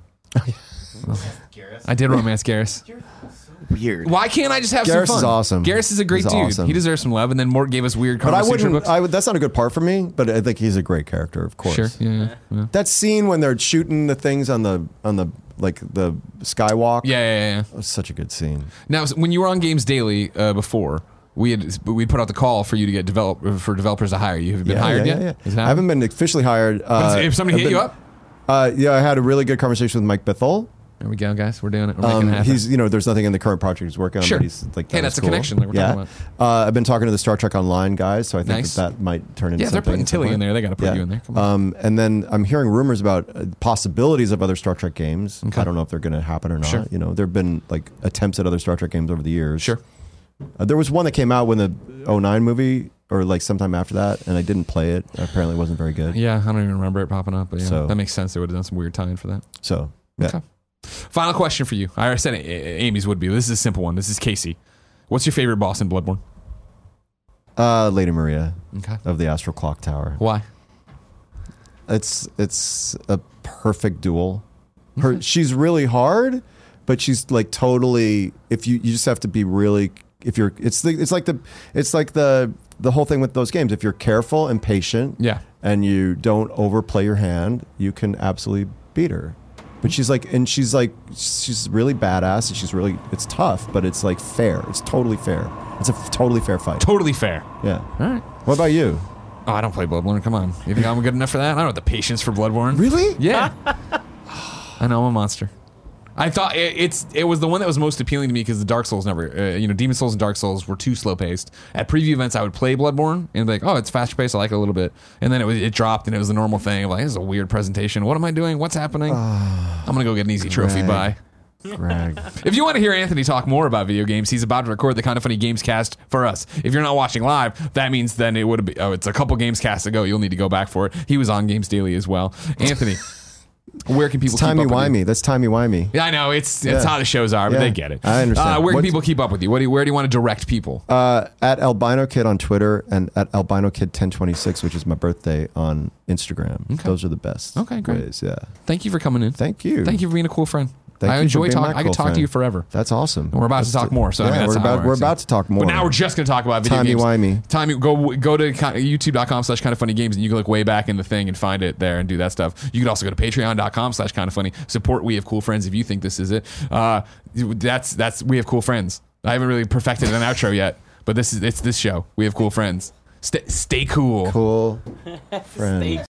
I did romance Garrus. Weird. Why can't I just have Garrus some fun? is awesome. Garrus is a great He's dude. awesome. He deserves some love. And then Mort gave us weird But I Karma Sutra wouldn't. books. I would. That's not a good part for me. But I think he's a great character, of course. Sure. Yeah, yeah, yeah. That scene when they're shooting the things on the on the like the skywalk. Yeah, yeah, yeah, yeah. was such a good scene. Now, when you were on Games Daily uh, before, we had we put out the call for you to get develop for developers to hire you. Have you been yeah, hired yeah, yet? yeah, Has it yeah. I haven't been officially hired. Uh, If somebody I've hit been- you up, Uh, yeah, I had a really good conversation with Mike Bithell. There we go, guys. We're doing it. We're making Um, it happen. he's, you know, there's nothing in the current project he's working on. Sure. But he's like, Hey, that that's is a cool. connection that we're yeah. talking Uh, I've been talking to the Star Trek Online guys, so I think Nice. that, that might turn into yeah, they're something. putting at some Tilly in point. there. They got to put Yeah. you in there. Come on. Um, and then I'm hearing rumors about uh, possibilities of other Star Trek games. Okay. I don't know if they're going to happen or not. Sure. You know, there have been like attempts at other Star Trek games over the years. Sure. Uh, there was one that came out when the oh nine movie, or like sometime after that, and I didn't play it. Apparently, it wasn't very good. Yeah, I don't even remember it popping up, but yeah, So- that makes sense. They would have done some weird tie-in for that. So yeah. Okay. Final question for you. I already said it, Amy's would be. This is a simple one. This is Casey. What's your favorite boss in Bloodborne? Uh, Lady Maria Okay. of the Astral Clock Tower. Why? It's it's a perfect duel. Her she's really hard, but she's like totally. If you you just have to be really. If you're, it's the it's like the it's like the the whole thing with those games. If you're careful and patient, Yeah. and you don't overplay your hand, you can absolutely beat her. But she's like, and she's like, she's really badass, and she's really, it's tough, but it's like fair. It's totally fair. It's a f- totally fair fight. Totally fair. Yeah. All right. What about you? Oh, I don't play Bloodborne. Come on. You think I'm good enough for that? I don't have the patience for Bloodborne. Really? Yeah. I know I'm a monster. I thought it, it's it was the one that was most appealing to me because the Dark Souls never, uh, you know, Demon Souls and Dark Souls were too slow paced. At preview events, I would play Bloodborne and be like, oh, it's faster paced. I like it a little bit. And then it was, it dropped and it was the normal thing of like, this is a weird presentation. What am I doing? What's happening? I'm gonna go get an easy trophy. Greg. Bye. Greg. If you want to hear Anthony talk more about video games, he's about to record the Kind of Funny Games cast for us. If you're not watching live, that means then it would be, oh, it's a couple games cast ago. You'll need to go back for it. He was on Games Daily as well. Anthony, where can people It's keep up with you? timey-wimey. That's timey-wimey. Yeah, I know. It's it's Yeah. how the shows are, but Yeah. they get it. I understand. Uh, where can What's- people keep up with you? What do you, where do you want to direct people? Uh, at Albino Kid on Twitter and at Albino Kid ten twenty-six, which is my birthday, on Instagram. Okay. Those are the best. Okay, great. ways, yeah. Thank you for coming in. Thank you. Thank you for being a cool friend. Thank I you for enjoy being talking. my I could cool talk to friend. you forever. That's awesome. And we're about to Let's talk do- more. So I yeah, mean, that's we're how it about we're works, yeah. about to talk more. But now we're just going to talk about video games. Timey-wimey. Time go go to youtube.com slash kind of funny games and you can look way back in the thing and find it there and do that stuff. You can also go to patreon.com slash kind of funny. Support We Have Cool Friends if you think this is it. Uh, that's that's We Have Cool Friends. I haven't really perfected an outro yet, but this is it's this show. We Have Cool Friends. Stay stay cool. Cool friend.